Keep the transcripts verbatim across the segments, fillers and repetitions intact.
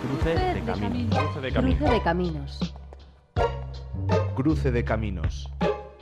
Cruce de caminos. Cruce de caminos. Cruce de caminos. Cruce de caminos.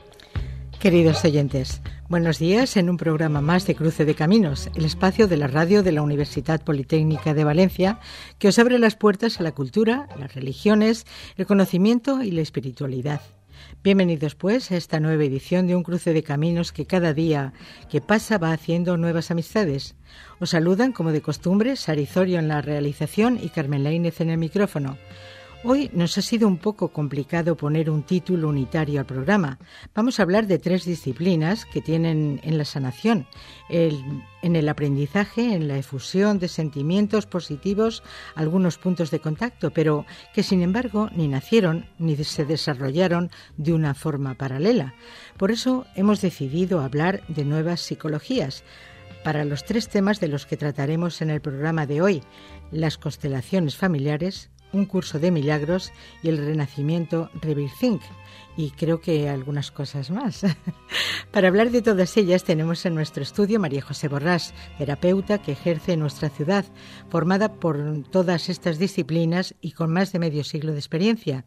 Queridos oyentes, buenos días en un programa más de Cruce de Caminos, el espacio de la radio de la Universidad Politécnica de Valencia, que os abre las puertas a la cultura, las religiones, el conocimiento y la espiritualidad. Bienvenidos, pues, a esta nueva edición de un Cruce de Caminos que cada día que pasa va haciendo nuevas amistades. Os saludan, como de costumbre, Sari Zorio en la realización y Carmen Laínez en el micrófono. Hoy nos ha sido un poco complicado poner un título unitario al programa. Vamos a hablar de tres disciplinas que tienen en la sanación, el, en el aprendizaje, en la efusión de sentimientos positivos, algunos puntos de contacto, pero que sin embargo ni nacieron ni se desarrollaron de una forma paralela. Por eso hemos decidido hablar de nuevas psicologías. Para los tres temas de los que trataremos en el programa de hoy, las constelaciones familiares, un curso de milagros y el renacimiento Rebirthing, y creo que algunas cosas más. Para hablar de todas ellas tenemos en nuestro estudio María José Borrás, terapeuta que ejerce en nuestra ciudad, formada por todas estas disciplinas y con más de medio siglo de experiencia.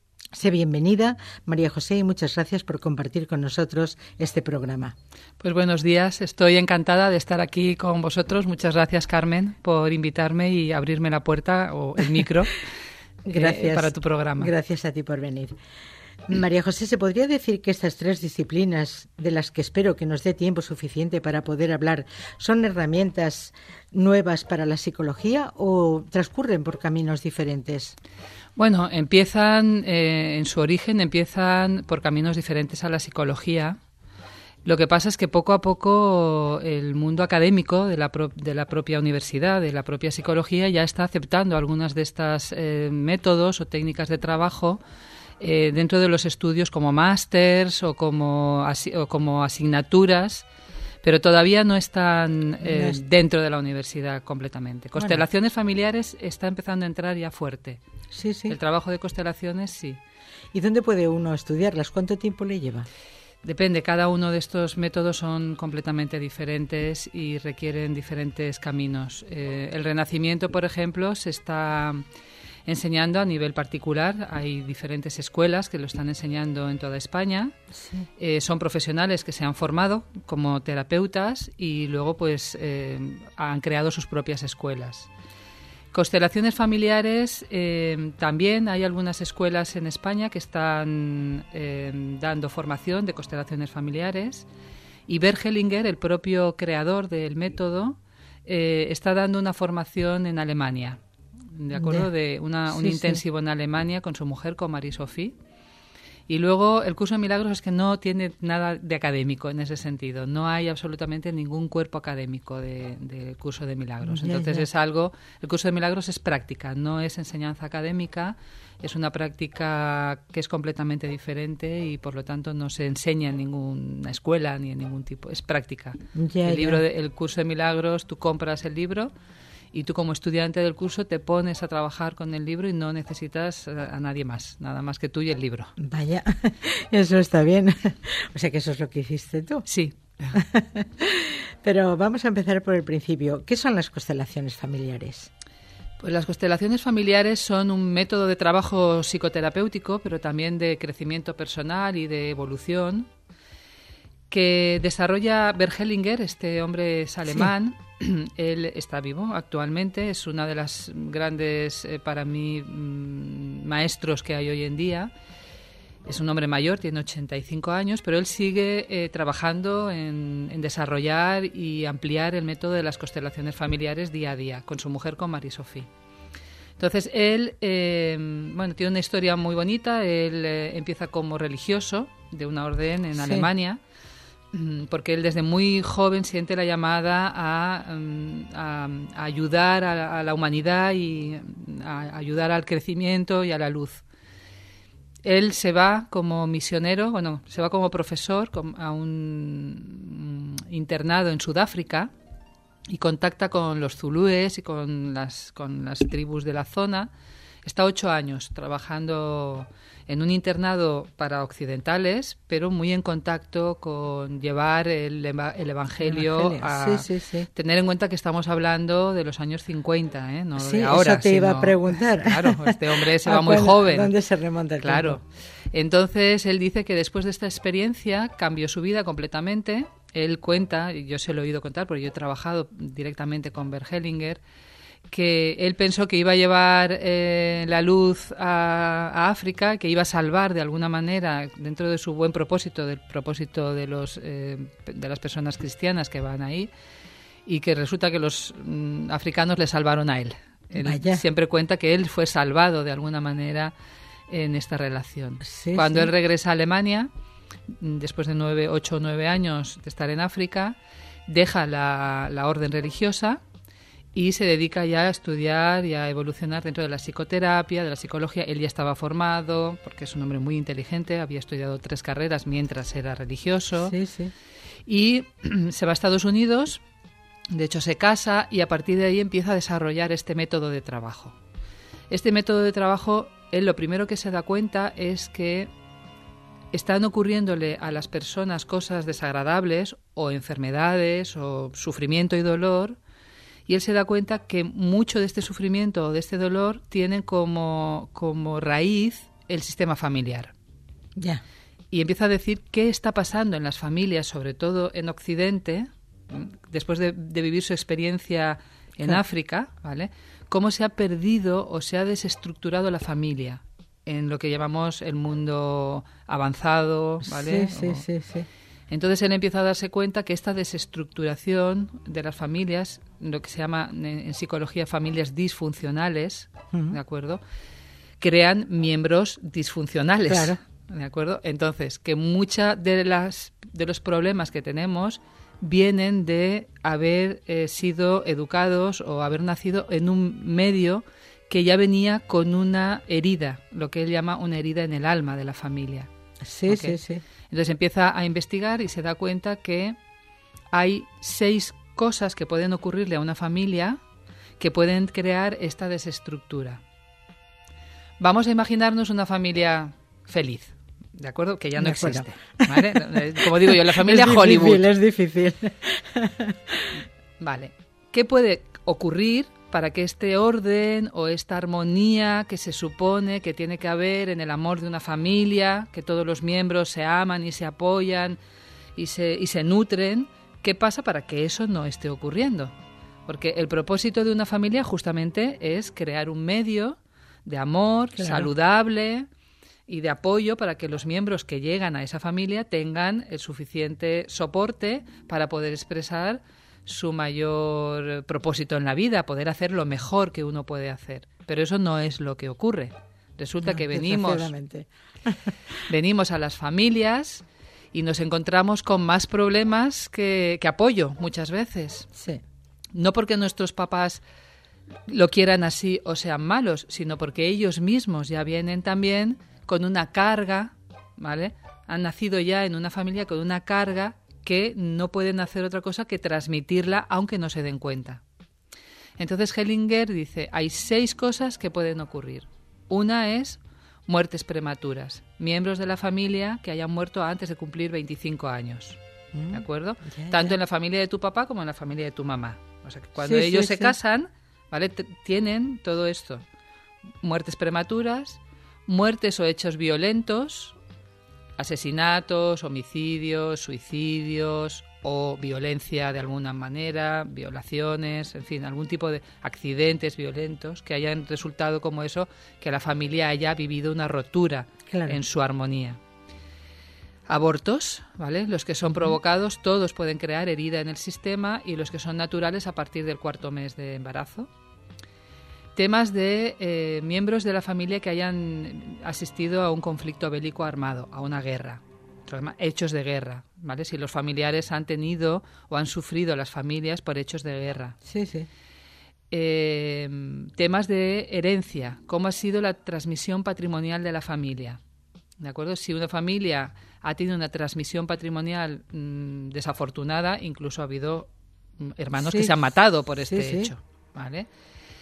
Sé bienvenida, María José, y muchas gracias por compartir con nosotros este programa. Pues buenos días, estoy encantada de estar aquí con vosotros. Muchas gracias, Carmen, por invitarme y abrirme la puerta o el micro gracias, eh, para tu programa. Gracias a ti por venir. María José, ¿se podría decir que estas tres disciplinas, de las que espero que nos dé tiempo suficiente para poder hablar, son herramientas nuevas para la psicología o transcurren por caminos diferentes? Bueno, empiezan, eh, en su origen, empiezan por caminos diferentes a la psicología. Lo que pasa es que poco a poco el mundo académico de la, pro- de la propia universidad, de la propia psicología, ya está aceptando algunas de estas eh, métodos o técnicas de trabajo eh, dentro de los estudios como másters o como, asi- o como asignaturas, pero todavía no están eh, no es... dentro de la universidad completamente. Constelaciones bueno. familiares está empezando a entrar ya fuerte. Sí, sí. El trabajo de constelaciones, sí. ¿Y dónde puede uno estudiarlas? ¿Cuánto tiempo le lleva? Depende, cada uno de estos métodos son completamente diferentes y requieren diferentes caminos. Eh, el Renacimiento, por ejemplo, se está enseñando a nivel particular. Hay diferentes escuelas que lo están enseñando en toda España. Sí. Eh, son profesionales que se han formado como terapeutas y luego pues eh, han creado sus propias escuelas. Constelaciones familiares, eh, también hay algunas escuelas en España que están eh, dando formación de constelaciones familiares, y Bert Hellinger, el propio creador del método, eh, está dando una formación en Alemania, ¿de acuerdo? De una, un sí, intensivo sí. en Alemania con su mujer, con Marie-Sophie. Y luego el curso de milagros es que no tiene nada de académico en ese sentido. No hay absolutamente ningún cuerpo académico del de curso de milagros. Entonces ya, ya. es algo, el curso de milagros es práctica, no es enseñanza académica, es una práctica que es completamente diferente y por lo tanto no se enseña en ninguna escuela ni en ningún tipo, es práctica. Ya, el libro, ya. de, el curso de milagros, tú compras el libro y tú como estudiante del curso te pones a trabajar con el libro y no necesitas a, a nadie más, nada más que tú y el libro. Vaya, eso está bien. O sea que eso es lo que hiciste tú. Sí. Pero vamos a empezar por el principio. ¿Qué son las constelaciones familiares? Pues las constelaciones familiares son un método de trabajo psicoterapéutico, pero también de crecimiento personal y de evolución, que desarrolla Bert Hellinger, este hombre es alemán. Sí. Él está vivo actualmente, es una de las grandes, eh, para mí, mmm, maestros que hay hoy en día. Es un hombre mayor, tiene ochenta y cinco años, pero él sigue eh, trabajando en, en desarrollar y ampliar el método de las constelaciones familiares día a día, con su mujer, con Marie-Sophie. Entonces, él eh, bueno, tiene una historia muy bonita. Él eh, empieza como religioso de una orden en sí. Alemania, porque él desde muy joven siente la llamada a, a, a ayudar a, a la humanidad y a ayudar al crecimiento y a la luz. Él se va como misionero, bueno, se va como profesor a un internado en Sudáfrica y contacta con los zulúes y con las, con las tribus de la zona. está ocho años trabajando en un internado para occidentales, pero muy en contacto con llevar el, eva- el evangelio, Evangelio. a Sí, sí, sí. tener en cuenta que estamos hablando de los años cincuenta, ¿eh? No Sí, de ahora. eso te iba sino- a preguntar. Claro, este hombre se ¿A va muy cuándo- joven. ¿Dónde se remonta el Claro. tiempo? Entonces, él dice que después de esta experiencia cambió su vida completamente. Él cuenta, y yo se lo he oído contar porque yo he trabajado directamente con Bert Hellinger, que él pensó que iba a llevar eh, la luz a, a África, que iba a salvar de alguna manera, dentro de su buen propósito, del propósito de, los, eh, de las personas cristianas que van ahí, y que resulta que los mm, africanos le salvaron a él. Él Vaya. siempre cuenta que él fue salvado de alguna manera en esta relación. Sí, Cuando sí. él regresa a Alemania, después de nueve, ocho o nueve años de estar en África, deja la, la orden religiosa y se dedica ya a estudiar y a evolucionar dentro de la psicoterapia, de la psicología. Él ya estaba formado, porque es un hombre muy inteligente, había estudiado tres carreras mientras era religioso. Sí, sí. Y se va a Estados Unidos, de hecho se casa y a partir de ahí empieza a desarrollar este método de trabajo. Este método de trabajo, él lo primero que se da cuenta es que están ocurriéndole a las personas cosas desagradables o enfermedades o sufrimiento y dolor, y él se da cuenta que mucho de este sufrimiento o de este dolor tienen como, como raíz el sistema familiar. Ya. Y empieza a decir qué está pasando en las familias, sobre todo en Occidente, después de, de vivir su experiencia en Claro. África, ¿vale? Cómo se ha perdido o se ha desestructurado la familia en lo que llamamos el mundo avanzado, ¿vale? Sí, sí, O- sí, sí. Entonces él empieza a darse cuenta que esta desestructuración de las familias, lo que se llama en, en psicología familias disfuncionales, Ujú. ¿de acuerdo? Crean miembros disfuncionales. Claro. ¿De acuerdo? Entonces, que mucha de las de los problemas que tenemos vienen de haber eh, sido educados o haber nacido en un medio que ya venía con una herida, lo que él llama una herida en el alma de la familia. Sí, Ok. sí, sí. Entonces empieza a investigar y se da cuenta que hay seis cosas que pueden ocurrirle a una familia que pueden crear esta desestructura. Vamos a imaginarnos una familia feliz, ¿de acuerdo? Que ya no De acuerdo. existe, ¿vale? Como digo yo, la familia es Hollywood. Difícil, es difícil. Vale. ¿Qué puede ocurrir para que este orden o esta armonía que se supone que tiene que haber en el amor de una familia, que todos los miembros se aman y se apoyan y se, y se nutren, qué pasa para que eso no esté ocurriendo? Porque el propósito de una familia justamente es crear un medio de amor Claro. saludable y de apoyo para que los miembros que llegan a esa familia tengan el suficiente soporte para poder expresar su mayor propósito en la vida, poder hacer lo mejor que uno puede hacer. Pero eso no es lo que ocurre. Resulta No, que venimos, desgraciadamente. venimos a las familias y nos encontramos con más problemas que, que apoyo muchas veces. Sí. No porque nuestros papás lo quieran así o sean malos, sino porque ellos mismos ya vienen también con una carga, ¿vale? Han nacido ya en una familia con una carga que no pueden hacer otra cosa que transmitirla aunque no se den cuenta. Entonces Hellinger dice, hay seis cosas que pueden ocurrir. Una es muertes prematuras, miembros de la familia que hayan muerto antes de cumplir veinticinco años, ¿de acuerdo? Ya, Tanto ya. en la familia de tu papá como en la familia de tu mamá. O sea, que cuando Sí, ellos sí, se sí. casan, ¿vale? T- tienen todo esto. Muertes prematuras, muertes o hechos violentos, asesinatos, homicidios, suicidios o violencia de alguna manera, violaciones, en fin, algún tipo de accidentes violentos que hayan resultado como eso, que la familia haya vivido una rotura Claro. en su armonía. Abortos, ¿vale? Los que son provocados, todos pueden crear herida en el sistema y los que son naturales a partir del cuarto mes de embarazo. Temas de eh, miembros de la familia que hayan asistido a un conflicto bélico armado, a una guerra, hechos de guerra, ¿vale? Si los familiares han tenido o han sufrido las familias por hechos de guerra. Sí, sí. Eh, temas de herencia, cómo ha sido la transmisión patrimonial de la familia, ¿de acuerdo? Si una familia ha tenido una transmisión patrimonial mmm, desafortunada, incluso ha habido mm, hermanos Sí, que se han matado por este sí, sí. hecho, ¿vale?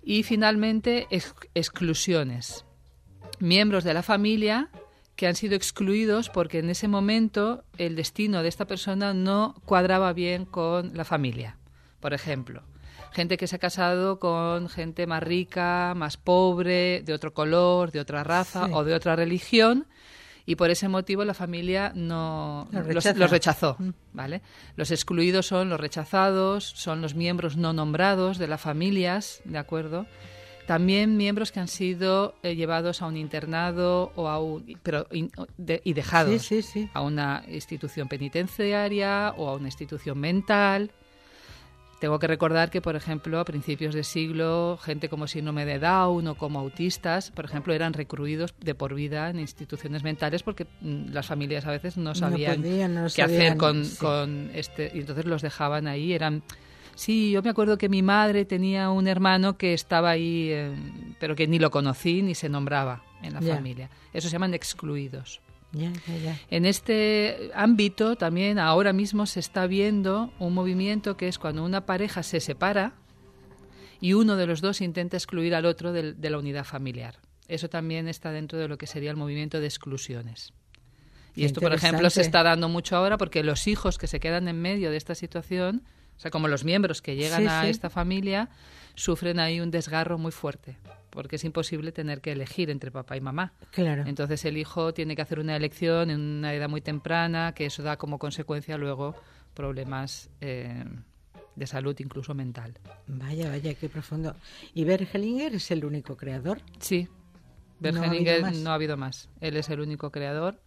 Y finalmente, ex- exclusiones. Miembros de la familia que han sido excluidos porque en ese momento el destino de esta persona no cuadraba bien con la familia. Por ejemplo, gente que se ha casado con gente más rica, más pobre, de otro color, de otra raza sí. o de otra religión, y por ese motivo la familia no los, los, los rechazó, ¿vale? Los excluidos son los rechazados, son los miembros no nombrados de las familias, ¿de acuerdo? También miembros que han sido eh, llevados a un internado o a un, pero in, de, y dejados sí, sí, sí. a una institución penitenciaria o a una institución mental. Tengo que recordar que, por ejemplo, a principios de siglo, gente como síndrome de Down o como autistas, por ejemplo, eran recluidos de por vida en instituciones mentales porque mm, las familias a veces no sabían no podían, no qué sabían, hacer con, sí. con este, y entonces los dejaban ahí. Eran Sí, yo me acuerdo que mi madre tenía un hermano que estaba ahí, eh, pero que ni lo conocí ni se nombraba en la yeah. familia. Eso se llaman excluidos. Yeah, yeah, yeah. En este ámbito también ahora mismo se está viendo un movimiento que es cuando una pareja se separa y uno de los dos intenta excluir al otro de, de la unidad familiar. Eso también está dentro de lo que sería el movimiento de exclusiones. Y esto, por ejemplo, se está dando mucho ahora porque los hijos que se quedan en medio de esta situación, o sea, como los miembros que llegan sí, a sí. esta familia, sufren ahí un desgarro muy fuerte, porque es imposible tener que elegir entre papá y mamá. Claro. Entonces el hijo tiene que hacer una elección en una edad muy temprana, que eso da como consecuencia luego problemas eh, de salud, incluso mental. Vaya, vaya, qué profundo. ¿Y Bert Hellinger es el único creador? Sí, Bert ¿No Hellinger ha habido más? no ha habido más. Él es el único creador,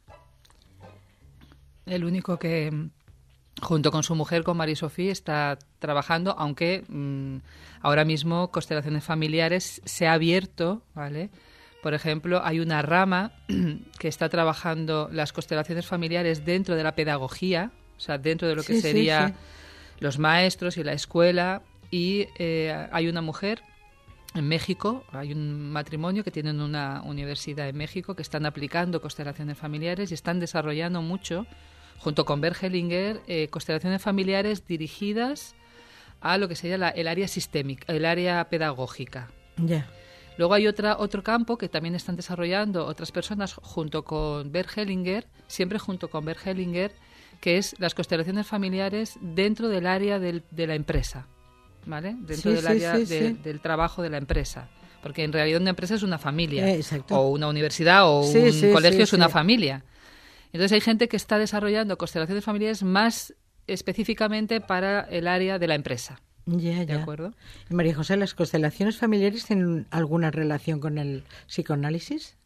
el único que, junto con su mujer, con Marie-Sophie, está trabajando, aunque mmm, ahora mismo Constelaciones Familiares se ha abierto, ¿vale? Por ejemplo, hay una rama que está trabajando las constelaciones familiares dentro de la pedagogía, o sea, dentro de lo que sí, sería sí, sí. los maestros y la escuela, y eh, hay una mujer en México, hay un matrimonio que tienen una universidad en México que están aplicando constelaciones familiares y están desarrollando mucho, junto con Bert Hellinger, eh, constelaciones familiares dirigidas a lo que sería la, el área sistémica, el área pedagógica. Ya. Yeah. Luego hay otra, otro campo que también están desarrollando otras personas junto con Bert Hellinger, siempre junto con Bert Hellinger, que es las constelaciones familiares dentro del área del, de la empresa, ¿vale? Dentro sí, del sí, área sí, de, sí. del trabajo de la empresa. Porque en realidad una empresa es una familia, eh, o una universidad, o sí, un sí, colegio sí, es una sí. familia. Entonces hay gente que está desarrollando constelaciones familiares más específicamente para el área de la empresa. Ya, ¿De ya. acuerdo? María José, ¿las constelaciones familiares tienen alguna relación con el psicoanálisis?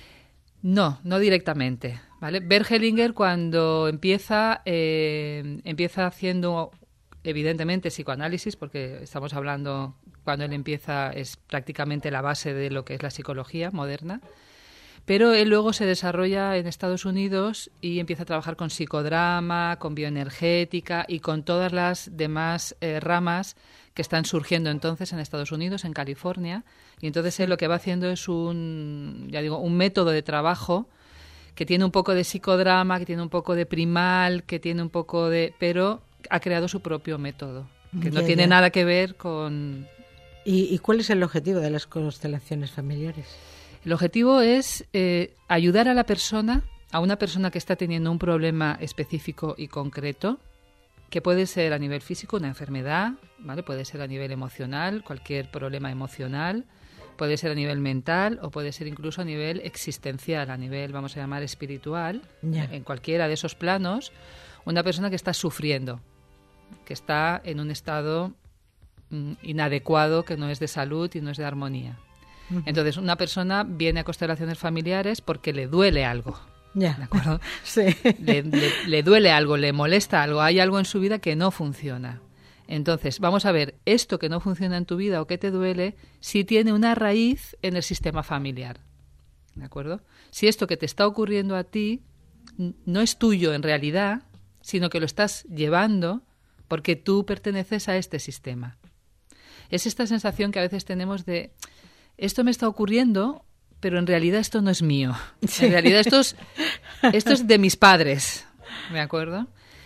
No, no directamente, ¿vale? Bert Hellinger, cuando empieza, eh, empieza haciendo, evidentemente, psicoanálisis, porque estamos hablando, cuando él empieza, es prácticamente la base de lo que es la psicología moderna. Pero él luego se desarrolla en Estados Unidos y empieza a trabajar con psicodrama, con bioenergética y con todas las demás eh, ramas que están surgiendo entonces en Estados Unidos, en California. Y entonces él lo que va haciendo es un, ya digo, un método de trabajo que tiene un poco de psicodrama, que tiene un poco de primal, que tiene un poco de... pero ha creado su propio método, que Ya, no tiene ya. nada que ver con... ¿Y, ¿Y cuál es el objetivo de las constelaciones familiares? El objetivo es eh, ayudar a la persona, a una persona que está teniendo un problema específico y concreto, que puede ser a nivel físico, una enfermedad, ¿vale? Puede ser a nivel emocional, cualquier problema emocional, puede ser a nivel mental o puede ser incluso a nivel existencial, a nivel, vamos a llamar, espiritual, Ya. en cualquiera de esos planos, una persona que está sufriendo, que está en un estado mm, inadecuado, que no es de salud y no es de armonía. Entonces, una persona viene a constelaciones familiares porque le duele algo, Ya. ¿de acuerdo? Sí. Le, le, le duele algo, le molesta algo, hay algo en su vida que no funciona. Entonces, vamos a ver, esto que no funciona en tu vida o que te duele, si tiene una raíz en el sistema familiar, ¿de acuerdo? Si esto que te está ocurriendo a ti no es tuyo en realidad, sino que lo estás llevando porque tú perteneces a este sistema. Es esta sensación que a veces tenemos de... esto me está ocurriendo, pero en realidad esto no es mío. Sí. En realidad esto es, esto es de mis padres, ¿de acuerdo?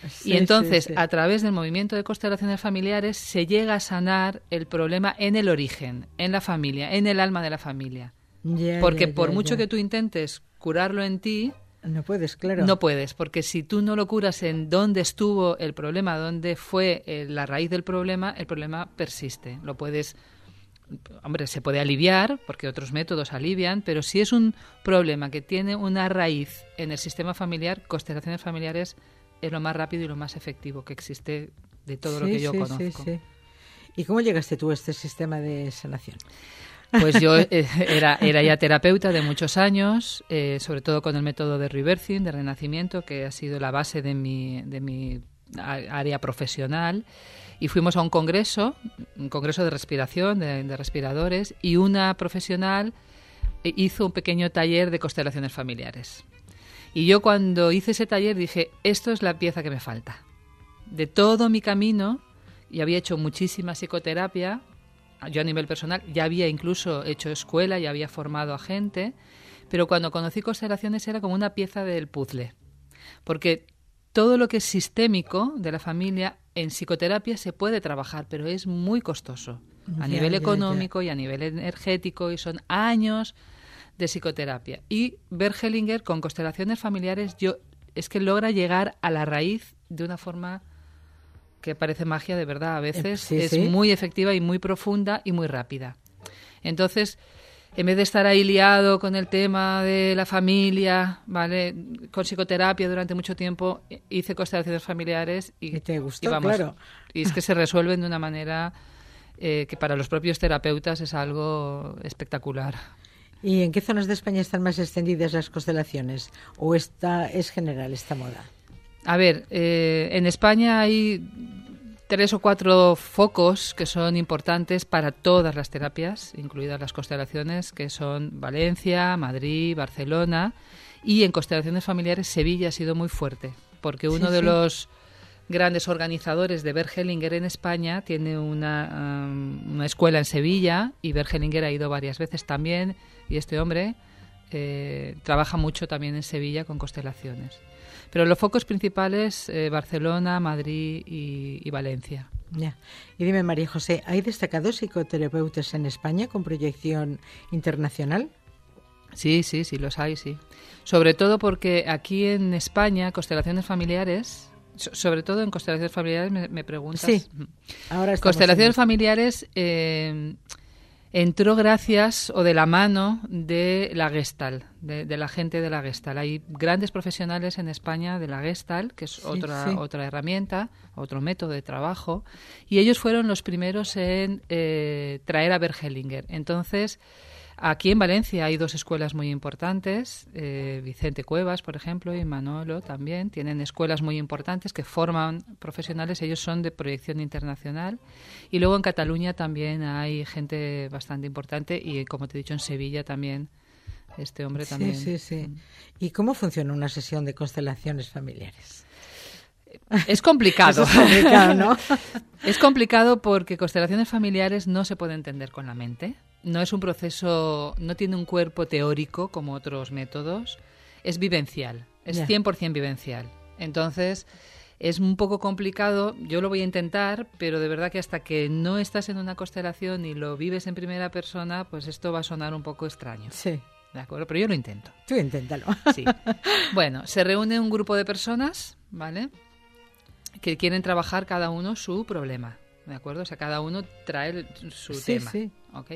Sí, y entonces, sí, sí. a través del movimiento de constelaciones familiares, se llega a sanar el problema en el origen, en la familia, en el alma de la familia. Ya, porque ya, por ya, mucho ya. que tú intentes curarlo en ti, no puedes, claro. No puedes, porque si tú no lo curas en dónde estuvo el problema, dónde fue eh, la raíz del problema, el problema persiste. Lo puedes, hombre, se puede aliviar, porque otros métodos alivian, pero si es un problema que tiene una raíz en el sistema familiar, constelaciones familiares es lo más rápido y lo más efectivo que existe de todo sí, lo que yo sí, conozco. Sí, sí. ¿Y cómo llegaste tú a este sistema de sanación? Pues yo eh, era, era ya terapeuta de muchos años, eh, sobre todo con el método de rebirthing, de renacimiento, que ha sido la base de mi, de mi área profesional. Y fuimos a un congreso, un congreso de respiración, de, de respiradores, y una profesional hizo un pequeño taller de constelaciones familiares. Y yo cuando hice ese taller dije, esto es la pieza que me falta. De todo mi camino, y había hecho muchísima psicoterapia, yo a nivel personal ya había incluso hecho escuela, ya había formado a gente, pero cuando conocí constelaciones era como una pieza del puzzle, porque todo lo que es sistémico de la familia en psicoterapia se puede trabajar, pero es muy costoso a ya, nivel ya, económico ya. y a nivel energético, y son años de psicoterapia. Y Bert Hellinger con constelaciones familiares yo es que logra llegar a la raíz de una forma que parece magia, de verdad, a veces sí, es sí. muy efectiva y muy profunda y muy rápida. Entonces, en vez de estar ahí liado con el tema de la familia, ¿vale? Con psicoterapia durante mucho tiempo, hice constelaciones familiares y, y te gustó, y vamos, claro. Y es que se resuelven de una manera eh, que para los propios terapeutas es algo espectacular. ¿Y en qué zonas de España están más extendidas las constelaciones? ¿O esta es general esta moda? A ver, eh, en España hay tres o cuatro focos que son importantes para todas las terapias, incluidas las constelaciones, que son Valencia, Madrid, Barcelona, y en constelaciones familiares Sevilla ha sido muy fuerte, porque uno sí, de sí. los grandes organizadores de Bert Hellinger en España tiene una, um, una escuela en Sevilla, y Bert Hellinger ha ido varias veces también, y este hombre eh, trabaja mucho también en Sevilla con constelaciones. Pero los focos principales, eh, Barcelona, Madrid y, y Valencia. Ya. Y dime, María José, ¿hay destacados psicoterapeutas en España con proyección internacional? Sí, sí, sí, los hay, sí. Sobre todo porque aquí en España, constelaciones familiares, so, sobre todo en constelaciones familiares, me, me preguntas. Sí, ahora constelaciones familiares eh, entró gracias o de la mano de la Gestalt, de, de la gente de la Gestalt. Hay grandes profesionales en España de la Gestalt, que es sí, otra, sí. otra herramienta, otro método de trabajo, y ellos fueron los primeros en eh, traer a Bert Hellinger. Entonces, aquí en Valencia hay dos escuelas muy importantes, eh, Vicente Cuevas, por ejemplo, y Manolo también, tienen escuelas muy importantes que forman profesionales, ellos son de proyección internacional, y luego en Cataluña también hay gente bastante importante, y como te he dicho, en Sevilla también, este hombre también. Sí, sí, sí. ¿Y cómo funciona una sesión de constelaciones familiares? Es complicado. Eso es complicado, ¿no? Es complicado porque constelaciones familiares no se puede entender con la mente. No es un proceso, no tiene un cuerpo teórico como otros métodos. Es vivencial, es Ya. cien por ciento vivencial. Entonces, es un poco complicado. Yo lo voy a intentar, pero de verdad que hasta que no estás en una constelación y lo vives en primera persona, pues esto va a sonar un poco extraño. Sí. ¿De acuerdo? Pero yo lo intento. Tú inténtalo. Sí. Bueno, se reúne un grupo de personas, ¿vale?, que quieren trabajar cada uno su problema, ¿de acuerdo? O sea, cada uno trae su Sí, tema, sí. ¿ok?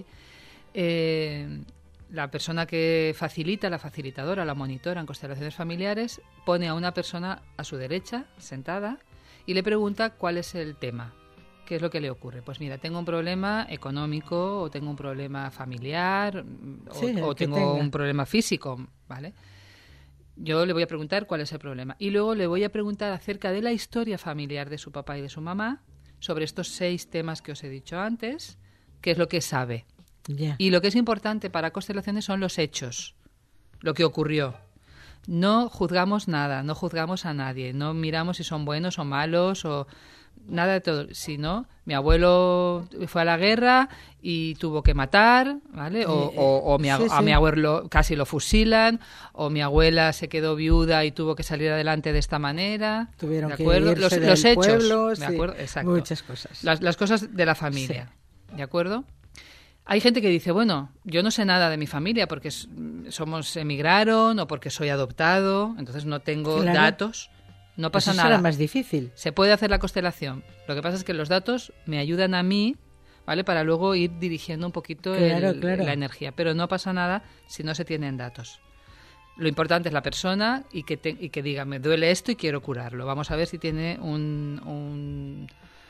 Eh, la persona que facilita, la facilitadora, la monitora en constelaciones familiares, pone a una persona a su derecha, sentada, y le pregunta cuál es el tema, qué es lo que le ocurre. Pues mira, tengo un problema económico, o tengo un problema familiar, o, Sí, el o que tengo tenga. un problema físico, ¿vale? Yo le voy a preguntar cuál es el problema. Y luego le voy a preguntar acerca de la historia familiar de su papá y de su mamá, sobre estos seis temas que os he dicho antes, qué es lo que sabe. Ya. Y lo que es importante para constelaciones son los hechos, lo que ocurrió. No juzgamos nada, no juzgamos a nadie, no miramos si son buenos o malos, o nada de todo, sino mi abuelo fue a la guerra y tuvo que matar, ¿vale? O, Eh, o, o mi, sí, a sí. mi abuelo casi lo fusilan, o mi abuela se quedó viuda y tuvo que salir adelante de esta manera. Tuvieron ¿de que acuerdo? irse Los, del los hechos, pueblo, ¿de sí, acuerdo? Exacto. muchas cosas. Las, las cosas de la familia, ¿de acuerdo? Hay gente que dice, bueno, yo no sé nada de mi familia porque s- somos emigraron o porque soy adoptado, entonces no tengo Claro. datos. No pasa Eso nada. será más difícil. Se puede hacer la constelación. Lo que pasa es que los datos me ayudan a mí, ¿vale? Para luego ir dirigiendo un poquito Claro, el- claro. la energía. Pero no pasa nada si no se tienen datos. Lo importante es la persona y que, te- y que diga, me duele esto y quiero curarlo. Vamos a ver si tiene un, un,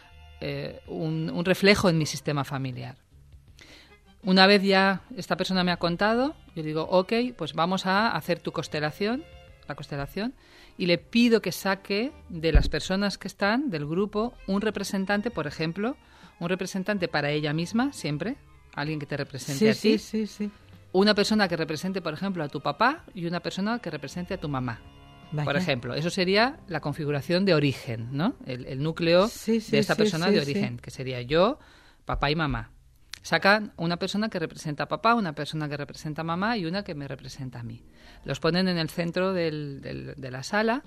eh, un, un reflejo en mi sistema familiar. Una vez ya esta persona me ha contado, yo digo, ok, pues vamos a hacer tu constelación, la constelación, y le pido que saque de las personas que están, del grupo, un representante, por ejemplo, un representante para ella misma, siempre, alguien que te represente Sí, a sí, ti, sí, sí. una persona que represente, por ejemplo, a tu papá y una persona que represente a tu mamá. Vaya. Por ejemplo, eso sería la configuración de origen, ¿no? El, el núcleo Sí, sí, de esta sí, persona sí, de sí. origen, que sería yo, papá y mamá. Sacan una persona que representa a papá, una persona que representa a mamá y una que me representa a mí. Los ponen en el centro del- del- de la sala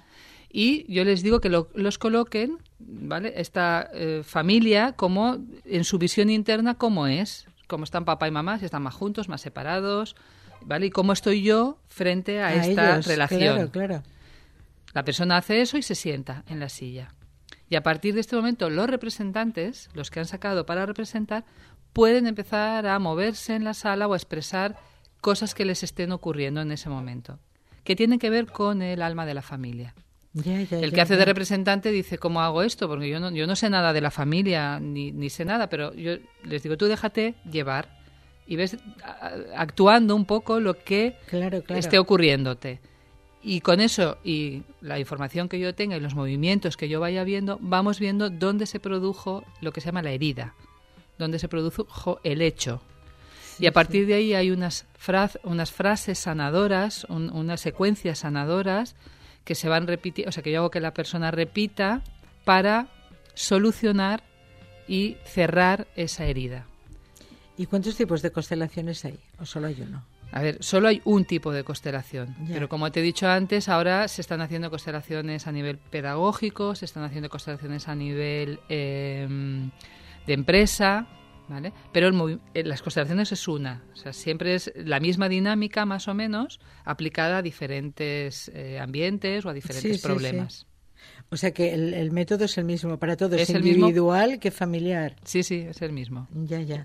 y yo les digo que lo- los coloquen, ¿vale? Esta eh, familia como en su visión interna cómo es, cómo están papá y mamá, si están más juntos, más separados, ¿vale? Y cómo estoy yo frente a, A esta ellos, relación. Claro, claro. La persona hace eso y se sienta en la silla. Y a partir de este momento, los representantes, los que han sacado para representar, pueden empezar a moverse en la sala o a expresar cosas que les estén ocurriendo en ese momento, que tienen que ver con el alma de la familia. Ya, ya, El ya, que hace ya. de representante dice, ¿cómo hago esto? Porque yo no, yo no sé nada de la familia, ni, ni sé nada, pero yo les digo, tú déjate llevar y ves a- actuando un poco lo que Claro, claro. esté ocurriéndote. Y con eso y la información que yo tenga y los movimientos que yo vaya viendo, vamos viendo dónde se produjo lo que se llama la herida, dónde se produjo el hecho. Sí, Y a partir sí. de ahí hay unas, fraz- unas frases sanadoras, un- unas secuencias sanadoras que se van repitiendo, o sea, que yo hago que la persona repita para solucionar y cerrar esa herida. ¿Y cuántos tipos de constelaciones hay? ¿O solo hay uno? A ver, solo hay un tipo de constelación, Ya. pero como te he dicho antes, ahora se están haciendo constelaciones a nivel pedagógico, se están haciendo constelaciones a nivel eh, de empresa, ¿vale? Pero el movi- eh, las constelaciones es una, o sea, siempre es la misma dinámica más o menos aplicada a diferentes eh, ambientes o a diferentes Sí, sí, problemas. O sea que el, el método es el mismo para todos, Es el mismo. individual que familiar. Sí, sí, es el mismo. Ya, ya.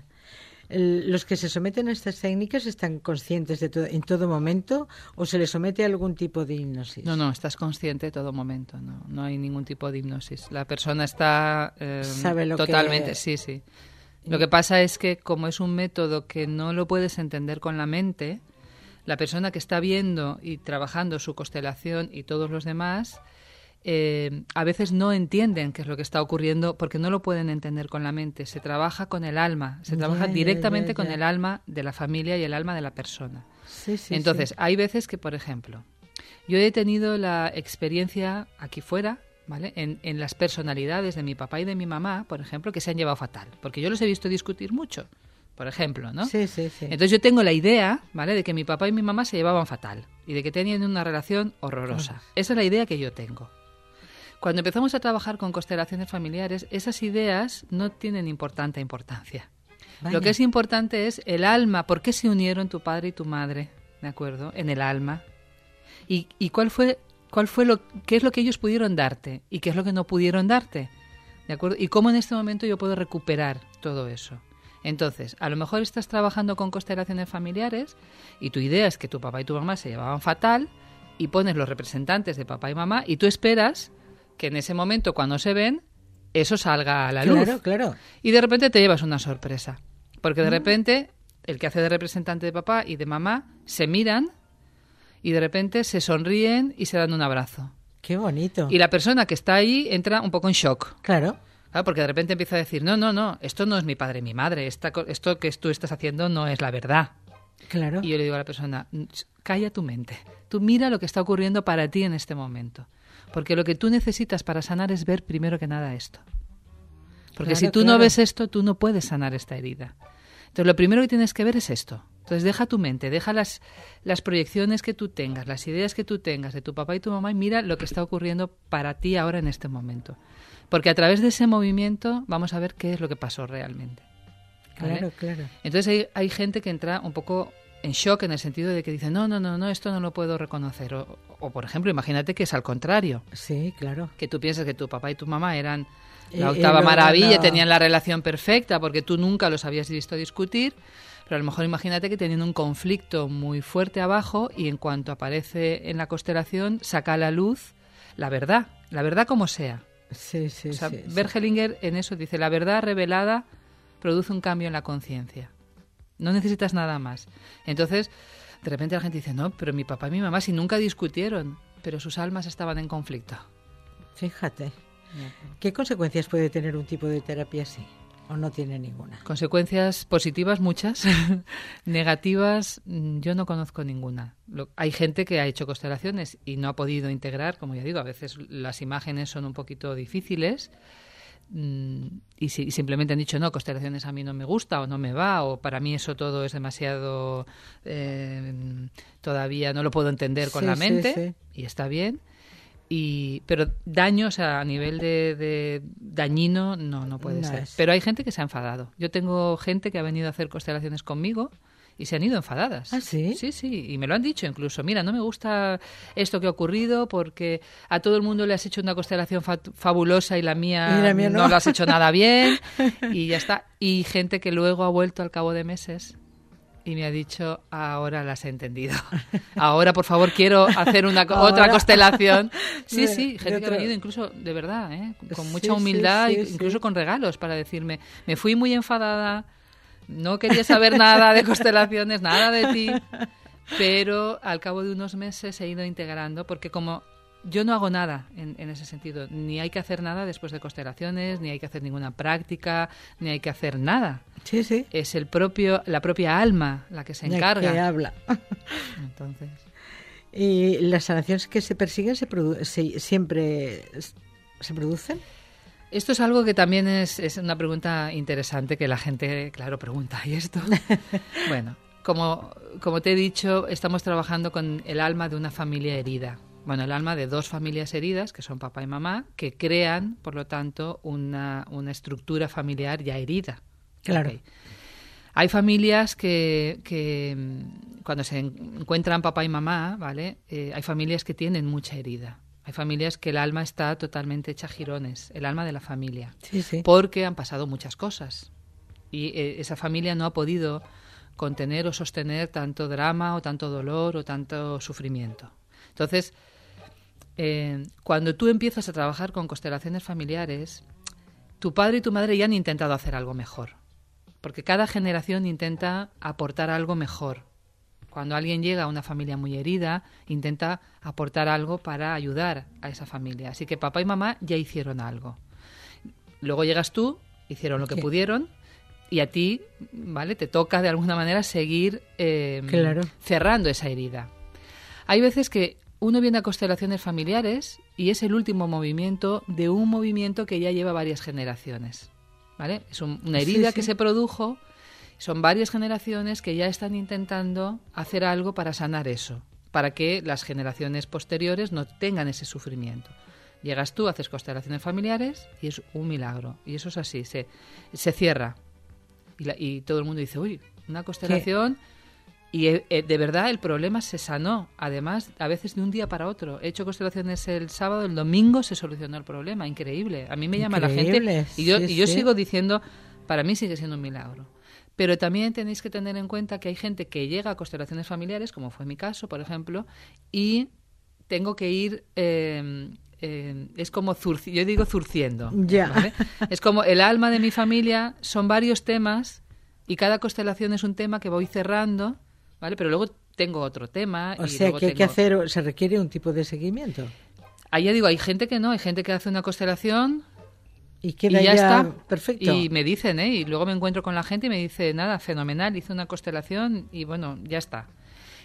El- ¿Los que se someten a estas técnicas están conscientes de todo, en todo momento o se les somete a algún tipo de hipnosis? No, no, estás consciente en todo momento, no, no hay ningún tipo de hipnosis. La persona está eh, Sabe lo que- totalmente, sí, sí. Lo que pasa es que como es un método que no lo puedes entender con la mente, la persona que está viendo y trabajando su constelación y todos los demás, eh, a veces no entienden qué es lo que está ocurriendo porque no lo pueden entender con la mente. Se trabaja con el alma, se Ya, trabaja ya, directamente ya, con ya. el alma de la familia y el alma de la persona. Sí, sí, Entonces, sí. hay veces que, por ejemplo, yo he tenido la experiencia aquí fuera, ¿vale? En, en las personalidades de mi papá y de mi mamá, por ejemplo, que se han llevado fatal, porque yo los he visto discutir mucho, por ejemplo, ¿no? Sí, sí, sí. Entonces yo tengo la idea, ¿vale? De que mi papá y mi mamá se llevaban fatal y de que tenían una relación horrorosa. Esa es la idea que yo tengo. Cuando empezamos a trabajar con constelaciones familiares, esas ideas no tienen importante importancia. Vaya. Lo que es importante es el alma. ¿Por qué se unieron tu padre y tu madre? ¿De acuerdo? En el alma. ¿Y, y cuál fue, cuál fue lo, qué es lo que ellos pudieron darte? ¿Y qué es lo que no pudieron darte? ¿De acuerdo? ¿Y cómo en este momento yo puedo recuperar todo eso? Entonces, a lo mejor estás trabajando con constelaciones familiares y tu idea es que tu papá y tu mamá se llevaban fatal y pones los representantes de papá y mamá y tú esperas que en ese momento, cuando se ven, eso salga a la luz. Claro, claro. Y de repente te llevas una sorpresa. Porque de repente el que hace de representante de papá y de mamá se miran y de repente se sonríen y se dan un abrazo. Qué bonito. Y la persona que está ahí entra un poco en shock. Claro. Claro, porque de repente empieza a decir, no, no, no, esto no es mi padre y mi madre, esta co- esto que tú estás haciendo no es la verdad. Claro. Y yo le digo a la persona, calla tu mente, tú mira lo que está ocurriendo para ti en este momento. Porque lo que tú necesitas para sanar es ver primero que nada esto. Porque claro, si tú claro. no ves esto, tú no puedes sanar esta herida. Entonces, lo primero que tienes que ver es esto. Entonces, deja tu mente, deja las, las proyecciones que tú tengas, las ideas que tú tengas de tu papá y tu mamá y mira lo que está ocurriendo para ti ahora en este momento. Porque a través de ese movimiento vamos a ver qué es lo que pasó realmente. ¿Vale? Claro, claro. Entonces, hay, hay gente que entra un poco en shock en el sentido de que dice, no, no, no, no, esto no lo puedo reconocer. O, o por ejemplo, imagínate que es al contrario. Sí, claro. Que tú piensas que tu papá y tu mamá eran Eh, la octava eh, lo- maravilla, no. tenían la relación perfecta porque tú nunca los habías visto discutir, pero a lo mejor imagínate que tenían un conflicto muy fuerte abajo y en cuanto aparece en la constelación saca a la luz la verdad, la verdad como sea. Sí, sí, O sea, sí, sí. Bergelinger en eso dice, la verdad revelada produce un cambio en la conciencia. No necesitas nada más. Entonces, de repente la gente dice, no, pero mi papá y mi mamá si nunca discutieron, pero sus almas estaban en conflicto. Fíjate. ¿Qué consecuencias puede tener un tipo de terapia así? ¿O no tiene ninguna? Consecuencias positivas muchas, negativas mm, yo no conozco ninguna. Lo- hay gente que ha hecho constelaciones y no ha podido integrar, como ya digo, a veces las imágenes son un poquito difíciles mm, y, si, y simplemente han dicho no, constelaciones a mí no me gusta o no me va o para mí eso todo es demasiado, eh, todavía no lo puedo entender con Sí, la sí, mente sí. y está bien. Y, pero daño, o sea, a nivel de, de dañino, no, no puede No ser. es. Pero hay gente que se ha enfadado. Yo tengo gente que ha venido a hacer constelaciones conmigo y se han ido enfadadas. ¿Ah, sí? Sí, sí, y me lo han dicho incluso. Mira, no me gusta esto que ha ocurrido porque a todo el mundo le has hecho una constelación fa- fabulosa y la mía, Y la mía no. no lo has hecho nada bien y ya está. Y gente que luego ha vuelto al cabo de meses y me ha dicho, ahora las he entendido. Ahora, por favor, quiero hacer una co- Ahora. otra constelación. Sí, De- sí, de gente que ha otra- venido incluso, de verdad, ¿eh? con Sí, mucha sí, humildad, sí, e sí. incluso con regalos para decirme, me fui muy enfadada, no quería saber nada de constelaciones, nada de ti, pero al cabo de unos meses he ido integrando, porque como yo no hago nada en, en ese sentido, ni hay que hacer nada después de constelaciones, ni hay que hacer ninguna práctica, ni hay que hacer nada. Sí, sí. Es el propio, la propia alma la que se Ya encarga. que habla. Entonces, ¿Y las sanaciones que se persiguen se produ- se- siempre s- se producen? esto es algo que también es, es una pregunta interesante que la gente, claro, pregunta. ¿Y esto? Bueno, como, como te he dicho, estamos trabajando con el alma de una familia herida. Bueno, el alma de dos familias heridas, que son papá y mamá, que crean, por lo tanto, una, una estructura familiar ya herida. Claro. Ok. Hay familias que, que mm, cuando se encuentran papá y mamá, ¿vale? Eh, hay familias que tienen mucha herida. Hay familias que el alma está totalmente hecha jirones, el alma de la familia, Sí, sí. porque han pasado muchas cosas y eh, esa familia no ha podido contener o sostener tanto drama o tanto dolor o tanto sufrimiento. Entonces, eh, cuando tú empiezas a trabajar con constelaciones familiares, tu padre y tu madre ya han intentado hacer algo mejor, porque cada generación intenta aportar algo mejor. Cuando alguien llega a una familia muy herida, intenta aportar algo para ayudar a esa familia. Así que papá y mamá ya hicieron algo. Luego llegas tú, hicieron lo que Sí. pudieron, y a ti, ¿vale? Te toca de alguna manera seguir eh, Claro. cerrando esa herida. Hay veces que uno viene a constelaciones familiares y es el último movimiento de un movimiento que ya lleva varias generaciones, ¿vale? Es un- una Sí, herida sí. que se produjo. Son varias generaciones que ya están intentando hacer algo para sanar eso, para que las generaciones posteriores no tengan ese sufrimiento. Llegas tú, haces constelaciones familiares y es un milagro. Y eso es así, se, se cierra. Y, la- y todo el mundo dice, uy, una constelación. Y eh, eh, de verdad el problema se sanó. Además, a veces de un día para otro. He hecho constelaciones el sábado, el domingo se solucionó el problema. Increíble. A mí me llama la Increíble, gente y yo, sí, y yo sí. sigo diciendo, para mí sigue siendo un milagro. Pero también tenéis que tener en cuenta que hay gente que llega a constelaciones familiares, como fue mi caso, por ejemplo, y tengo que ir, eh, eh, es como, zurci- yo digo zurciendo. Ya. ¿Vale? Es como el alma de mi familia, son varios temas, y cada constelación es un tema que voy cerrando, ¿vale? Pero luego tengo otro tema. O y sea luego que hay que tengo- hacer, se requiere un tipo de seguimiento. Ahí ya digo, hay gente que no, hay gente que hace una constelación Y queda y ya, ya, está. perfecto. Y me dicen, ¿eh? Y luego me encuentro con la gente y me dice, nada, fenomenal, hice una constelación y bueno, ya está.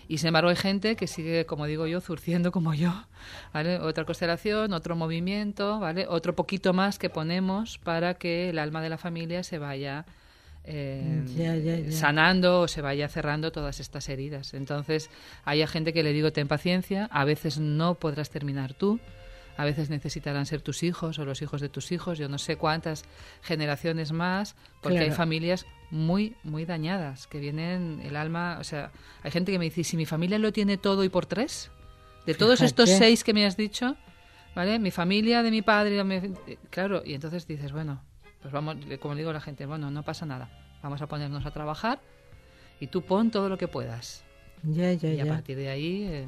Y sin embargo hay gente que sigue, como digo yo, zurciendo como yo, ¿vale? Otra constelación, otro movimiento, ¿vale? Otro poquito más que ponemos para que el alma de la familia se vaya eh, ya, ya, ya. sanando o se vaya cerrando todas estas heridas. Entonces hay a gente que le digo, ten paciencia, a veces no podrás terminar tú, a veces necesitarán ser tus hijos o los hijos de tus hijos, yo no sé cuántas generaciones más, porque claro. hay familias muy, muy dañadas, que vienen el alma, o sea, hay gente que me dice, si mi familia lo tiene todo y por tres, de todos Fíjate. estos seis que me has dicho, ¿vale? Mi familia, de mi padre, mi... claro, y entonces dices, bueno, pues vamos, como digo a la gente, bueno, no pasa nada, vamos a ponernos a trabajar y tú pon todo lo que puedas. Ya, ya, y a ya. partir de ahí... Eh,